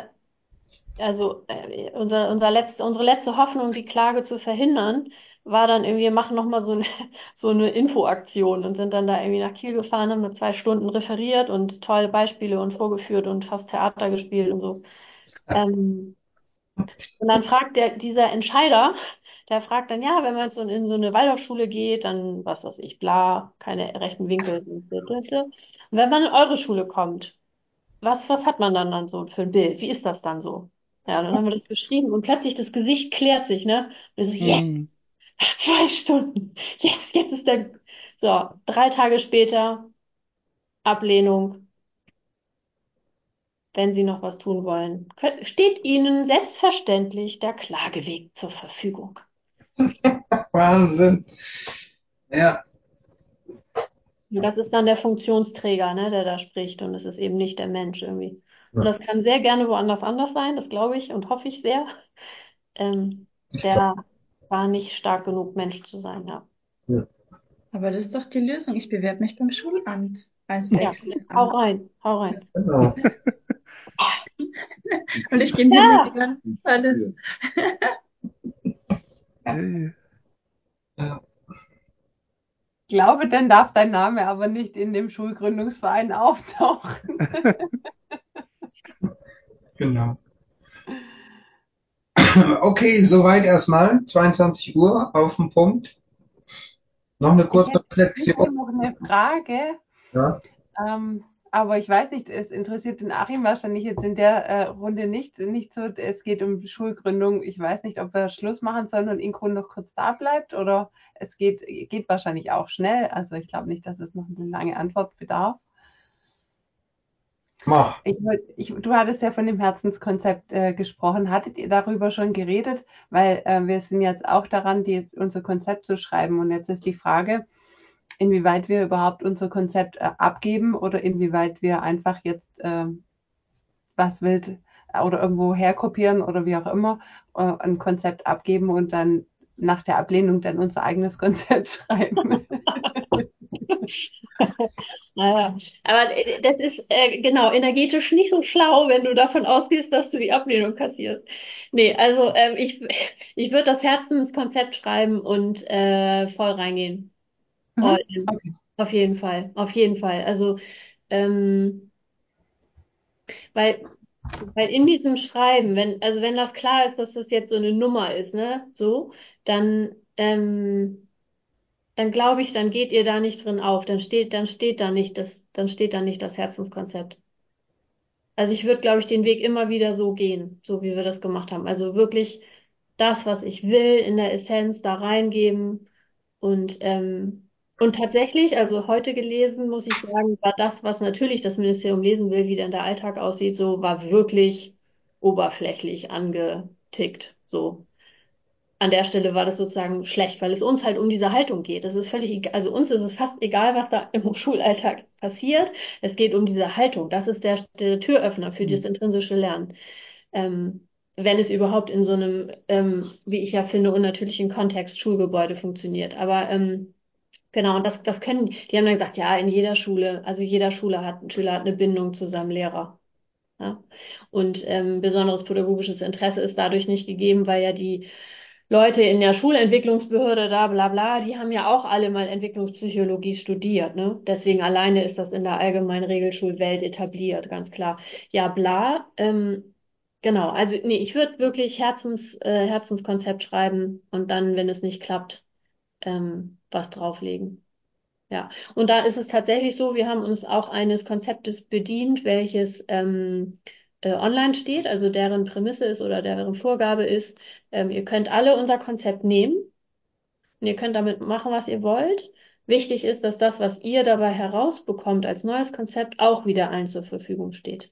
unsere letzte Hoffnung, die Klage zu verhindern, war dann irgendwie, wir machen nochmal so eine Infoaktion und sind dann da irgendwie nach Kiel gefahren, haben da 2 Stunden referiert und tolle Beispiele und vorgeführt und fast Theater gespielt und so. Ähm, und dann fragt dieser Entscheider, der fragt dann, ja, wenn man jetzt so in so eine Waldorfschule geht, dann, was weiß ich, bla, keine rechten Winkel. Und wenn man in eure Schule kommt, was hat man dann so für ein Bild? Wie ist das dann so? Ja, dann haben wir das beschrieben und plötzlich das Gesicht klärt sich, ne? Und ich so, yes, Hm. nach 2 Stunden, jetzt ist der, so, 3 Tage später, Ablehnung, wenn Sie noch was tun wollen, steht Ihnen selbstverständlich der Klageweg zur Verfügung. Wahnsinn. Ja, Und das ist dann der Funktionsträger, ne, der da spricht und es ist eben nicht der Mensch irgendwie. Und ja, das kann sehr gerne woanders anders sein, das glaube ich und hoffe ich sehr. Ähm, ich glaube, der war nicht stark genug, Mensch zu sein, ja. ja. Aber das ist doch die Lösung. Ich bewerbe mich beim Schulamt als Ja, hau Wechselamt. rein, hau rein. Genau. Und ich genehmige Ja, dann alles. Hey. Ja, Ich glaube, dann darf dein Name aber nicht in dem Schulgründungsverein auftauchen. genau. Okay, soweit erstmal. 22 Uhr auf den Punkt. Noch eine Ich kurze hätte Reflexion. noch eine Frage, Ja, aber ich weiß nicht, es interessiert den Achim wahrscheinlich jetzt in der Runde nicht so. Es geht um Schulgründung. Ich weiß nicht, ob wir Schluss machen sollen und Inko noch kurz da bleibt oder es geht wahrscheinlich auch schnell. Also ich glaube nicht, dass es noch eine lange Antwort bedarf. mach. Du hattest ja von dem Herzenskonzept gesprochen. Hattet ihr darüber schon geredet? Weil wir sind jetzt auch daran, unser Konzept zu schreiben. Und jetzt ist die Frage, inwieweit wir überhaupt unser Konzept abgeben oder inwieweit wir einfach jetzt was wild oder irgendwo herkopieren oder wie auch immer ein Konzept abgeben und dann nach der Ablehnung dann unser eigenes Konzept schreiben. naja. Aber das ist genau energetisch nicht so schlau, wenn du davon ausgehst, dass du die Ablehnung kassierst. Nee, also ich würde das Herzenskonzept schreiben und voll reingehen. All Mhm. in. Okay. Auf jeden Fall, auf jeden Fall. Also, ähm, weil, weil in diesem Schreiben, also wenn das klar ist, dass das jetzt so eine Nummer ist, ne, so, dann, dann glaube ich, dann geht ihr da nicht drin auf, dann steht da nicht das Herzenskonzept. Also ich würde, glaube ich, den Weg immer wieder so gehen, so wie wir das gemacht haben. Also wirklich das, was ich will, in der Essenz da reingeben. Und tatsächlich, also heute gelesen, muss ich sagen, war das, was natürlich das Ministerium lesen will, wie denn der Alltag aussieht, so war wirklich oberflächlich angetickt. So an der Stelle war das sozusagen schlecht, weil es uns halt um diese Haltung geht. Es ist völlig egal, also uns ist es fast egal, was da im Schulalltag passiert. Es geht um diese Haltung. Das ist der Türöffner für das intrinsische Lernen. Wenn es überhaupt in so einem, wie ich ja finde, unnatürlichen Kontext Schulgebäude funktioniert. Aber genau, und das können, die haben dann gesagt, ja, in jeder Schule, also jeder Schüler hat eine Bindung zu seinem Lehrer. Ja? Und besonderes pädagogisches Interesse ist dadurch nicht gegeben, weil ja die Leute in der Schulentwicklungsbehörde da, bla bla, die haben ja auch alle mal Entwicklungspsychologie studiert, ne? Deswegen alleine ist das in der allgemeinen Regelschulwelt etabliert, ganz klar. Ja, bla, Genau, also nee, ich würde wirklich Herzenskonzept schreiben und dann, wenn es nicht klappt, was drauflegen. Ja, und da ist es tatsächlich so, wir haben uns auch eines Konzeptes bedient, welches online steht, also deren Prämisse ist oder deren Vorgabe ist, ihr könnt alle unser Konzept nehmen und ihr könnt damit machen, was ihr wollt. Wichtig ist, dass das, was ihr dabei herausbekommt als neues Konzept, auch wieder allen zur Verfügung steht.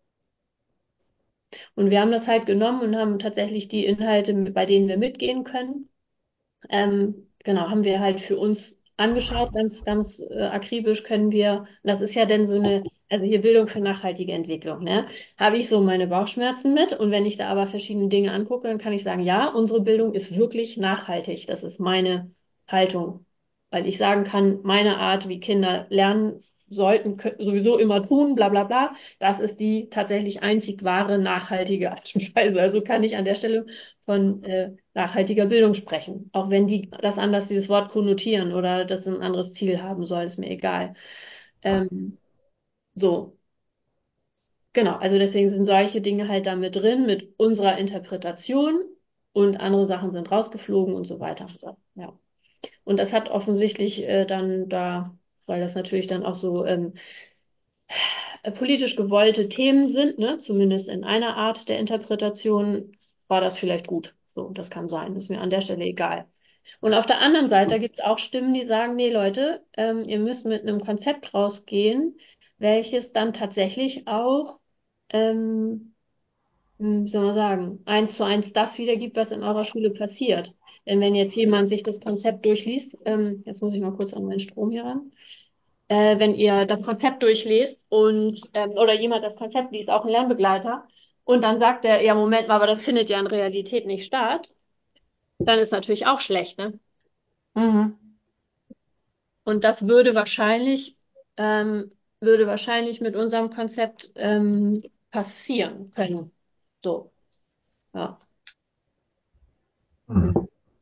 Und wir haben das halt genommen und haben tatsächlich die Inhalte, bei denen wir mitgehen können, genau, haben wir halt für uns angeschaut, ganz akribisch können wir, und das ist ja dann so eine, also hier Bildung für nachhaltige Entwicklung, ne? Habe ich so meine Bauchschmerzen mit und wenn ich da aber verschiedene Dinge angucke, dann kann ich sagen, ja, unsere Bildung ist wirklich nachhaltig. Das ist meine Haltung, weil ich sagen kann, meine Art, wie Kinder lernen sollten, sowieso immer tun, bla bla bla, das ist die tatsächlich einzig wahre nachhaltige Art und Weise. Also kann ich an der Stelle von nachhaltiger Bildung sprechen. Auch wenn die das anders, dieses Wort konnotieren oder das ein anderes Ziel haben soll, ist mir egal. So, genau. Also deswegen sind solche Dinge halt da mit drin, mit unserer Interpretation und andere Sachen sind rausgeflogen und so weiter. So, ja. Und das hat offensichtlich dann da, weil das natürlich dann auch so politisch gewollte Themen sind, ne, zumindest in einer Art der Interpretation, war das vielleicht gut. So, das kann sein. Ist mir an der Stelle egal. Und auf der anderen Seite gibt es auch Stimmen, die sagen, nee, Leute, ihr müsst mit einem Konzept rausgehen, welches dann tatsächlich auch, wie soll man sagen, eins zu eins das wiedergibt, was in eurer Schule passiert. Denn wenn jetzt jemand sich das Konzept durchliest, jetzt muss ich mal kurz an meinen Strom hier ran, wenn ihr das Konzept durchlest und oder jemand das Konzept liest, auch ein Lernbegleiter, und dann sagt er, ja, Moment mal, aber das findet ja in Realität nicht statt, dann ist natürlich auch schlecht, ne? Mhm. Und das würde wahrscheinlich mit unserem Konzept passieren können. So, ja. Hm.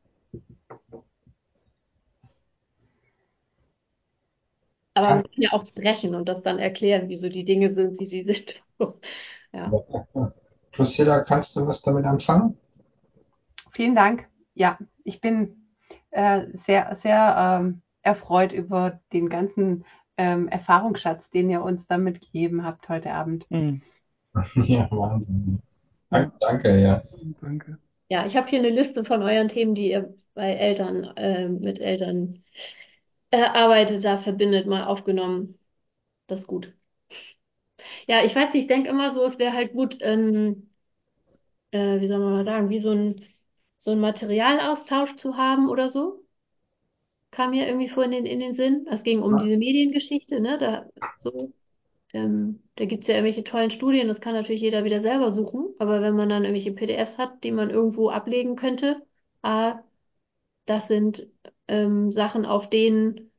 Aber man kann ja auch sprechen und das dann erklären, wieso die Dinge sind, wie sie sind. Ja. Priscilla, kannst du was damit anfangen? Vielen Dank. Ja, ich bin sehr erfreut über den ganzen Erfahrungsschatz, den ihr uns da mitgegeben habt heute Abend. Hm. Ja, Wahnsinn. Ja, Danke, ja. danke. Ja, ich habe hier eine Liste von euren Themen, die ihr bei Eltern, mit Eltern arbeitet, da verbindet, mal aufgenommen. Das ist gut. Ja, ich weiß nicht, ich denke immer so, es wäre halt gut, wie soll man mal sagen, wie so ein Materialaustausch zu haben oder so. Kam mir irgendwie vorhin in den Sinn. Es ging um diese Mediengeschichte, ne? Da gibt es ja irgendwelche tollen Studien, das kann natürlich jeder wieder selber suchen, aber wenn man dann irgendwelche PDFs hat, die man irgendwo ablegen könnte, das sind Sachen, auf denen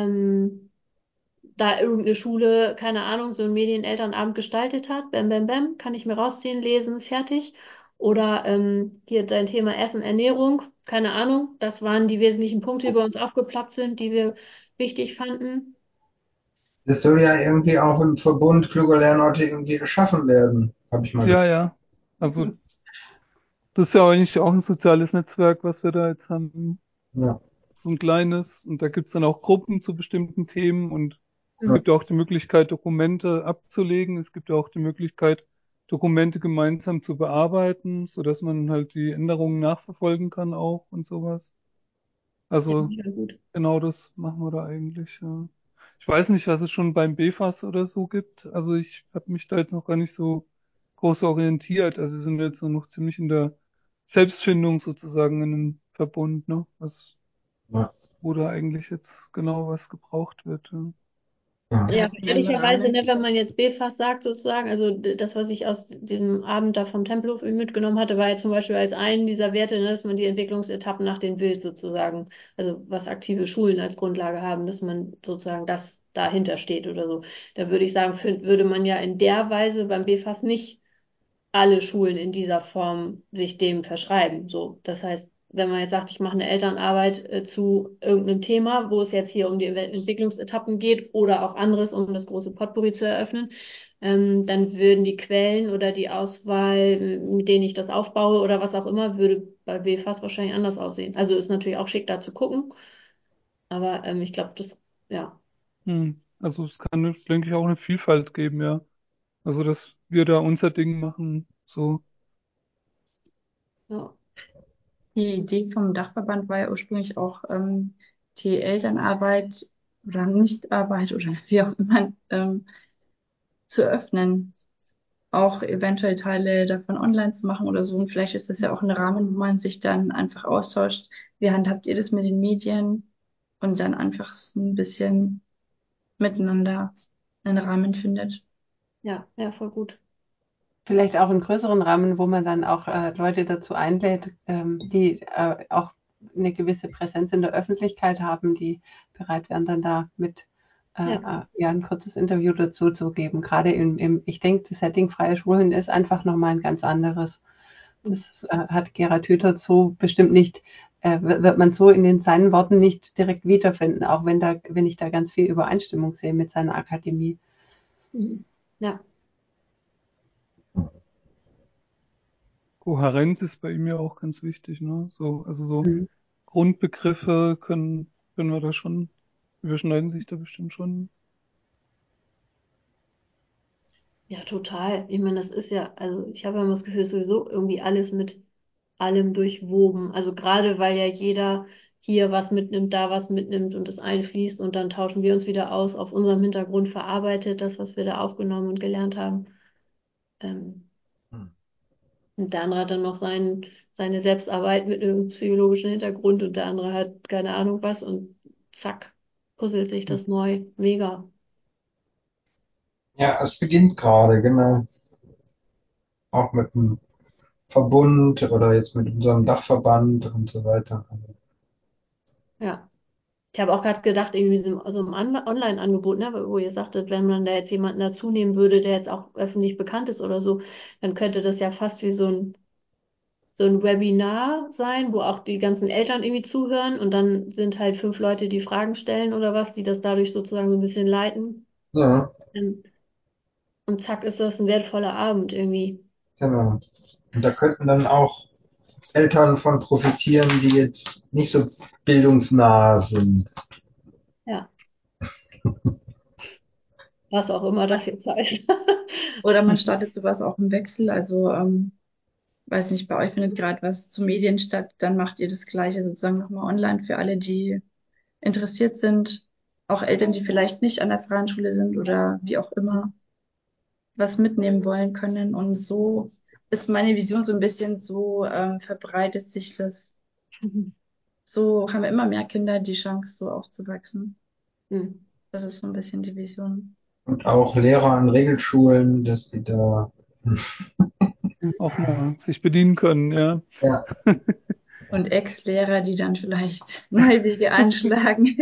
da irgendeine Schule, keine Ahnung, so einen Medienelternabend gestaltet hat. Bam, bam, bam, kann ich mir rausziehen, lesen, fertig. Oder hier dein Thema Essen, Ernährung, keine Ahnung. Das waren die wesentlichen Punkte, die bei uns aufgeploppt sind, die wir wichtig fanden. Das soll ja irgendwie auch im Verbund kluger Lernorte irgendwie erschaffen werden, habe ich mal Ja, ja. Also, das ist ja eigentlich auch ein soziales Netzwerk, was wir da jetzt haben. gehört. So ein kleines. Und da gibt's dann auch Gruppen zu bestimmten Themen. Und es Ja. gibt auch die Möglichkeit, Dokumente abzulegen. Es gibt auch die Möglichkeit, Dokumente gemeinsam zu bearbeiten, sodass man halt die Änderungen nachverfolgen kann auch und sowas. Ja, Also, mega gut. genau das machen wir da eigentlich, ja. Ich weiß nicht, was es schon beim BFAS oder so gibt. Also ich habe mich da jetzt noch gar nicht so groß orientiert. Also wir sind jetzt so noch ziemlich in der Selbstfindung sozusagen in einem Verbund, ne? Ja. Wo da eigentlich jetzt genau was gebraucht wird. Ja. Ja. Ja, Ja, ehrlicherweise, ne, wenn man jetzt BFAS sagt sozusagen, also das, was ich aus diesem Abend da vom Tempelhof mitgenommen hatte, war ja zum Beispiel als einen dieser Werte, ne, dass man die Entwicklungsetappen nach den Bild sozusagen, also was aktive Schulen als Grundlage haben, dass man sozusagen das dahinter steht oder so. Da würde ich sagen, würde man ja in der Weise beim BFAS nicht alle Schulen in dieser Form sich dem verschreiben. So, das heißt, wenn man jetzt sagt, ich mache eine Elternarbeit zu irgendeinem Thema, wo es jetzt hier um die Entwicklungsetappen geht oder auch anderes, um das große Potpourri zu eröffnen, dann würden die Quellen oder die Auswahl, mit denen ich das aufbaue oder was auch immer, würde bei BFAS wahrscheinlich anders aussehen. Also ist natürlich auch schick, da zu gucken, aber ich glaube, ja. Also es kann, denke ich, auch eine Vielfalt geben, ja. Also dass wir da unser Ding machen, so. Ja. Die Idee vom Dachverband war ja ursprünglich auch, die Elternarbeit oder Nichtarbeit oder wie auch immer zu öffnen, auch eventuell Teile davon online zu machen oder so. Und vielleicht ist das ja auch ein Rahmen, wo man sich dann einfach austauscht. Wie handhabt ihr das mit den Medien? Und dann einfach so ein bisschen miteinander einen Rahmen findet. Ja, ja, voll gut. Vielleicht auch in größeren Rahmen, wo man dann auch Leute dazu einlädt, die auch eine gewisse Präsenz in der Öffentlichkeit haben, die bereit wären, dann da mit Ja. ein kurzes Interview dazu zu geben. Gerade ich denke, das Setting freie Schulen ist einfach nochmal ein ganz anderes. Das hat Gerhard Hüther so bestimmt nicht, wird man so in seinen Worten nicht direkt wiederfinden, auch wenn ich da ganz viel Übereinstimmung sehe mit seiner Akademie. Ja. Kohärenz ist bei ihm ja auch ganz wichtig, ne? Also so Mhm. Grundbegriffe können wir da schon, überschneiden sich da bestimmt schon. Ja, total. Ich meine, das ist ja, also ich habe immer das Gefühl, sowieso irgendwie alles mit allem durchwoben. Also gerade weil ja jeder hier was mitnimmt, da was mitnimmt und das einfließt und dann tauschen wir uns wieder aus, auf unserem Hintergrund verarbeitet, das, was wir da aufgenommen und gelernt haben. Ähm, und der andere hat dann noch seine Selbstarbeit mit einem psychologischen Hintergrund und der andere hat keine Ahnung was und zack, puzzelt sich das neu. Mega. Ja, es beginnt gerade, genau. Auch mit dem Verbund oder jetzt mit unserem Dachverband und so weiter. Ja. Ich habe auch gerade gedacht, irgendwie so ein Online-Angebot, ne, wo ihr sagtet, wenn man da jetzt jemanden dazu nehmen würde, der jetzt auch öffentlich bekannt ist oder so, dann könnte das ja fast wie so ein Webinar sein, wo auch die ganzen Eltern irgendwie zuhören und dann sind halt 5 Leute, die Fragen stellen oder was, die das dadurch sozusagen so ein bisschen leiten. Ja, Ähm, Und zack, ist das ein wertvoller Abend irgendwie. genau. Und da könnten dann auch Eltern von profitieren, die jetzt nicht so bildungsnah sind. Ja, was auch immer das jetzt heißt. Oder man startet sowas auch im Wechsel. Also, weiß nicht, bei euch findet gerade was zu Medien statt, dann macht ihr das Gleiche sozusagen nochmal online für alle, die interessiert sind. Auch Eltern, die vielleicht nicht an der freien Schule sind oder wie auch immer was mitnehmen wollen können. Und so ist meine Vision so ein bisschen so, verbreitet sich das. So haben immer mehr Kinder die Chance, so aufzuwachsen. Hm. Das ist so ein bisschen die Vision. Und auch Lehrer an Regelschulen, dass die da, Auch mal sich bedienen können, ja. ja, Und Ex-Lehrer, die dann vielleicht neue Wege einschlagen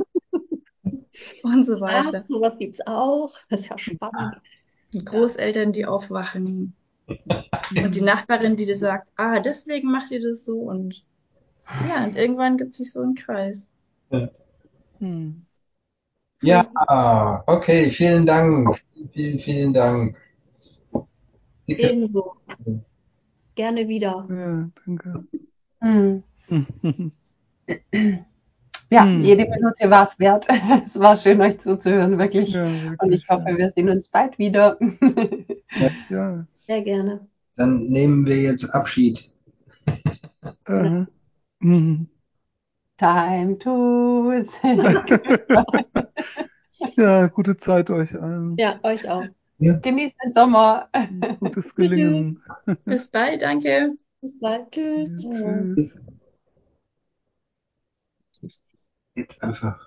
und so Ah, weiter. sowas gibt's auch. Das ist ja spannend. Und Großeltern, die aufwachen. Und die Nachbarin, die dir sagt, ah, deswegen macht ihr das so. Und ja, und irgendwann gibt sich so ein Kreis. Hm. ja, okay, vielen Dank. Vielen Dank. Dicke Ebenso. Gerne wieder. Ja, danke. Mhm. Hm. Ja, Hm. jede Minute war es wert. Es war schön, euch zuzuhören, wirklich. Ja, Und ich wirklich, hoffe, ja. wir sehen uns bald wieder. Ja, Sehr gerne. Dann nehmen wir jetzt Abschied. äh, hm. Time to say. Ja, gute Zeit euch allen. Ja, euch auch. Ja. Genießt den Sommer. Gutes Tschüss. Gelingen. Bis bald, danke. Bis bald. Tschüss. Ja, tschüss. Jetzt einfach.